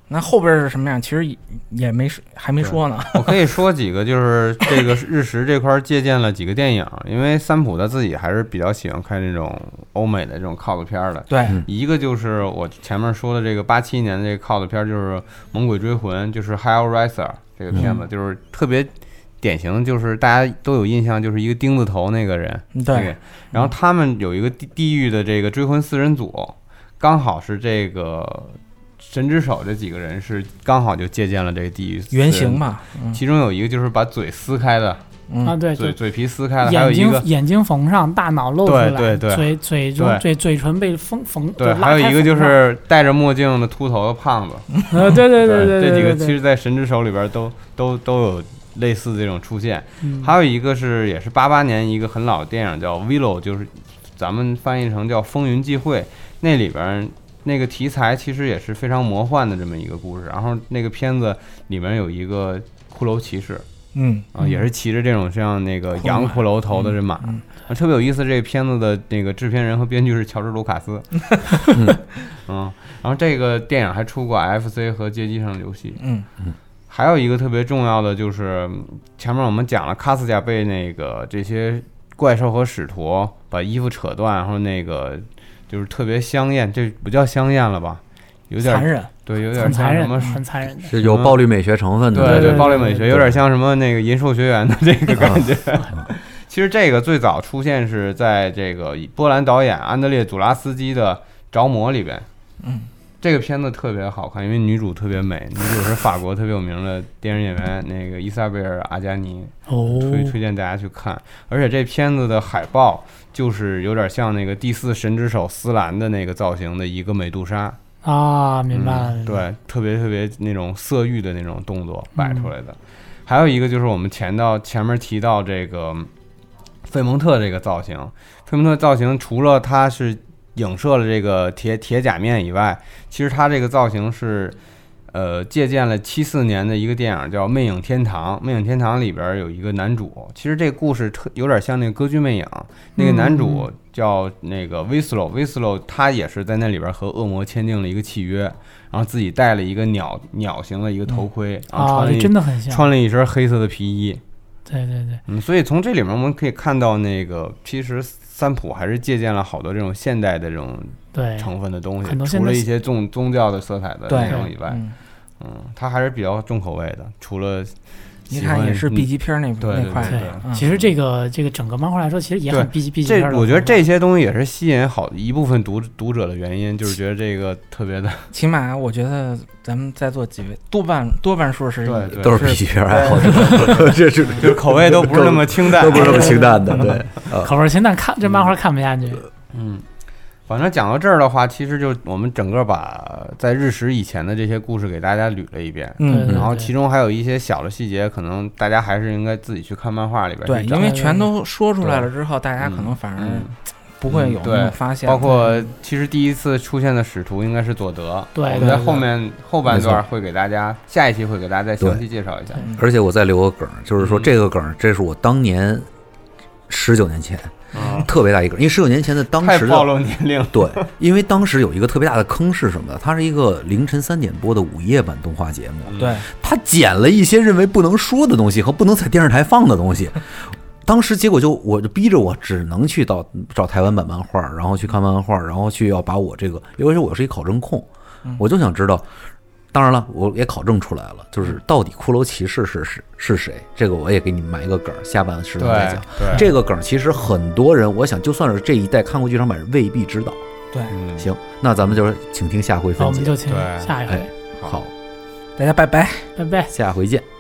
那后边是什么样？其实也没还没说呢。 我可以说几个，就是这个日食这块借鉴了几个电影，因为三浦他自己还是比较喜欢看这种欧美的这种 cult 片的。 对， 一个就是我前面说的这个八七年的这个 cult 片，就是《猛鬼追魂》，就是 Hellraiser 这个片子，嗯、就是特别典型，就是大家都有印象，就是一个钉子头那个人。 对。 那个、然后他们有一个地地狱的这个追魂四人组，刚好是这个。神之手这几个人是刚好就借鉴了这个地狱原型嘛、 嗯，其中有一个就是把嘴撕开的， 嗯、啊对， 嘴嘴皮撕开的， 眼睛还有一个眼睛缝上，大脑露出来， 对对对， 嘴嘴中嘴嘴唇被封缝， 对，还有一个就是戴着墨镜的秃头的胖子， 呃，对对对对， 这几个其实在神之手里边都都都有类似这种出现， 嗯、 还有一个是也是八八年一个很老的电影叫《Willow》，就是咱们翻译成叫《风云际会》，那里边。那个题材其实也是非常魔幻的这么一个故事，然后那个片子里面有一个骷髅骑士， 嗯啊，也是骑着这种像那个羊骷髅头的这马， 嗯啊，特别有意思。这个片子的那个制片人和编剧是乔治·卢卡斯，嗯, 嗯，然后这个电影还出过 F C 和街机上的游戏， 嗯嗯， 还有一个特别重要的就是前面我们讲了卡斯加被那个这些怪兽和使徒把衣服扯断，然后那个。就是特别香艳，这不叫香艳了吧？有点残忍， 对，有点像什么很残忍的， 是有暴力美学成分的。 对对对， 暴力美学有点像什么那个银兽学园的这个感觉。其实这个最早出现是在这个波兰导演安德烈·祖拉斯基的《着魔》里边。 嗯， 这个片子特别好看，因为女主特别美，女主是法国特别有名的电视演员那个伊莎贝尔·阿加尼。 哦， 推推荐大家去看，而且这片子的海报。就是有点像那个第四神之手斯兰的那个造型的一个美杜莎啊，明白了、 嗯，对，特别特别那种色欲的那种动作摆出来的。嗯、还有一个就是我们前到前面提到这个费蒙特这个造型，费蒙特造型除了它是影射了这个铁铁甲面以外，其实它这个造型是。呃，借鉴了七四年的一个电影叫《魅影天堂》，《魅影天堂》里边有一个男主，其实这个故事特有点像那个歌剧《魅影》，那个男主叫那个威斯洛，威斯洛他也是在那里边和恶魔签订了一个契约，然后自己戴了一个鸟鸟形的一个头盔，然后穿了一、 哦、真的很像， 穿了一身黑色的皮衣。 对对对， 嗯，所以从这里面我们可以看到，那个其实三浦还是借鉴了好多这种现代的这种对成分的东西， 除了一些宗宗教的色彩的内容以外。 嗯嗯，它还是比较重口味的，除了你看也是 B 级片那那块。 对，其实这个这个整个漫画来说，其实也很 B 级 B 级片。 这我觉得这些东西也是吸引好一部分读读者的原因，就是觉得这个特别的。 起码我觉得咱们在座几位多半多半数是对对都是 B 级片爱好者，这是就是口味都不是那么清淡， 都不是那么清淡的，对， 口味清淡看这漫画看不下去。 嗯。反正讲到这儿的话，其实就我们整个把在日食以前的这些故事给大家捋了一遍， 嗯， 然后其中还有一些小的细节，可能大家还是应该自己去看漫画里边。 对，因为全都说出来了之后，大家可能反而不会有那种发现。 包括其实第一次出现的使徒应该是佐德， 对， 我们在后面后半段会给大家，下一期会给大家再详细介绍一下。 而且我再留个梗，就是说这个梗，这是我当年十九年前。 嗯、 特别大一个，因为十九年前的当时的太暴露年龄， 对，因为当时有一个特别大的坑是什么的？它是一个凌晨三点播的午夜版动画节目， 对， 它剪了一些认为不能说的东西和不能在电视台放的东西。当时结果就我就逼着我只能去到找台湾版漫画，然后去看漫画，然后去要把我这个，因为我是一考证控，我就想知道。当然了，我也考证出来了，就是到底骷髅骑士是是是谁？这个我也给你埋一个梗，下半时段再讲。这个梗其实很多人，我想就算是这一代看过剧场版，未必知道。 对， 嗯、 行，那咱们就是请听下回分解。 我们就请下一回。 哎、好， 大家拜拜， 拜拜， 下回见。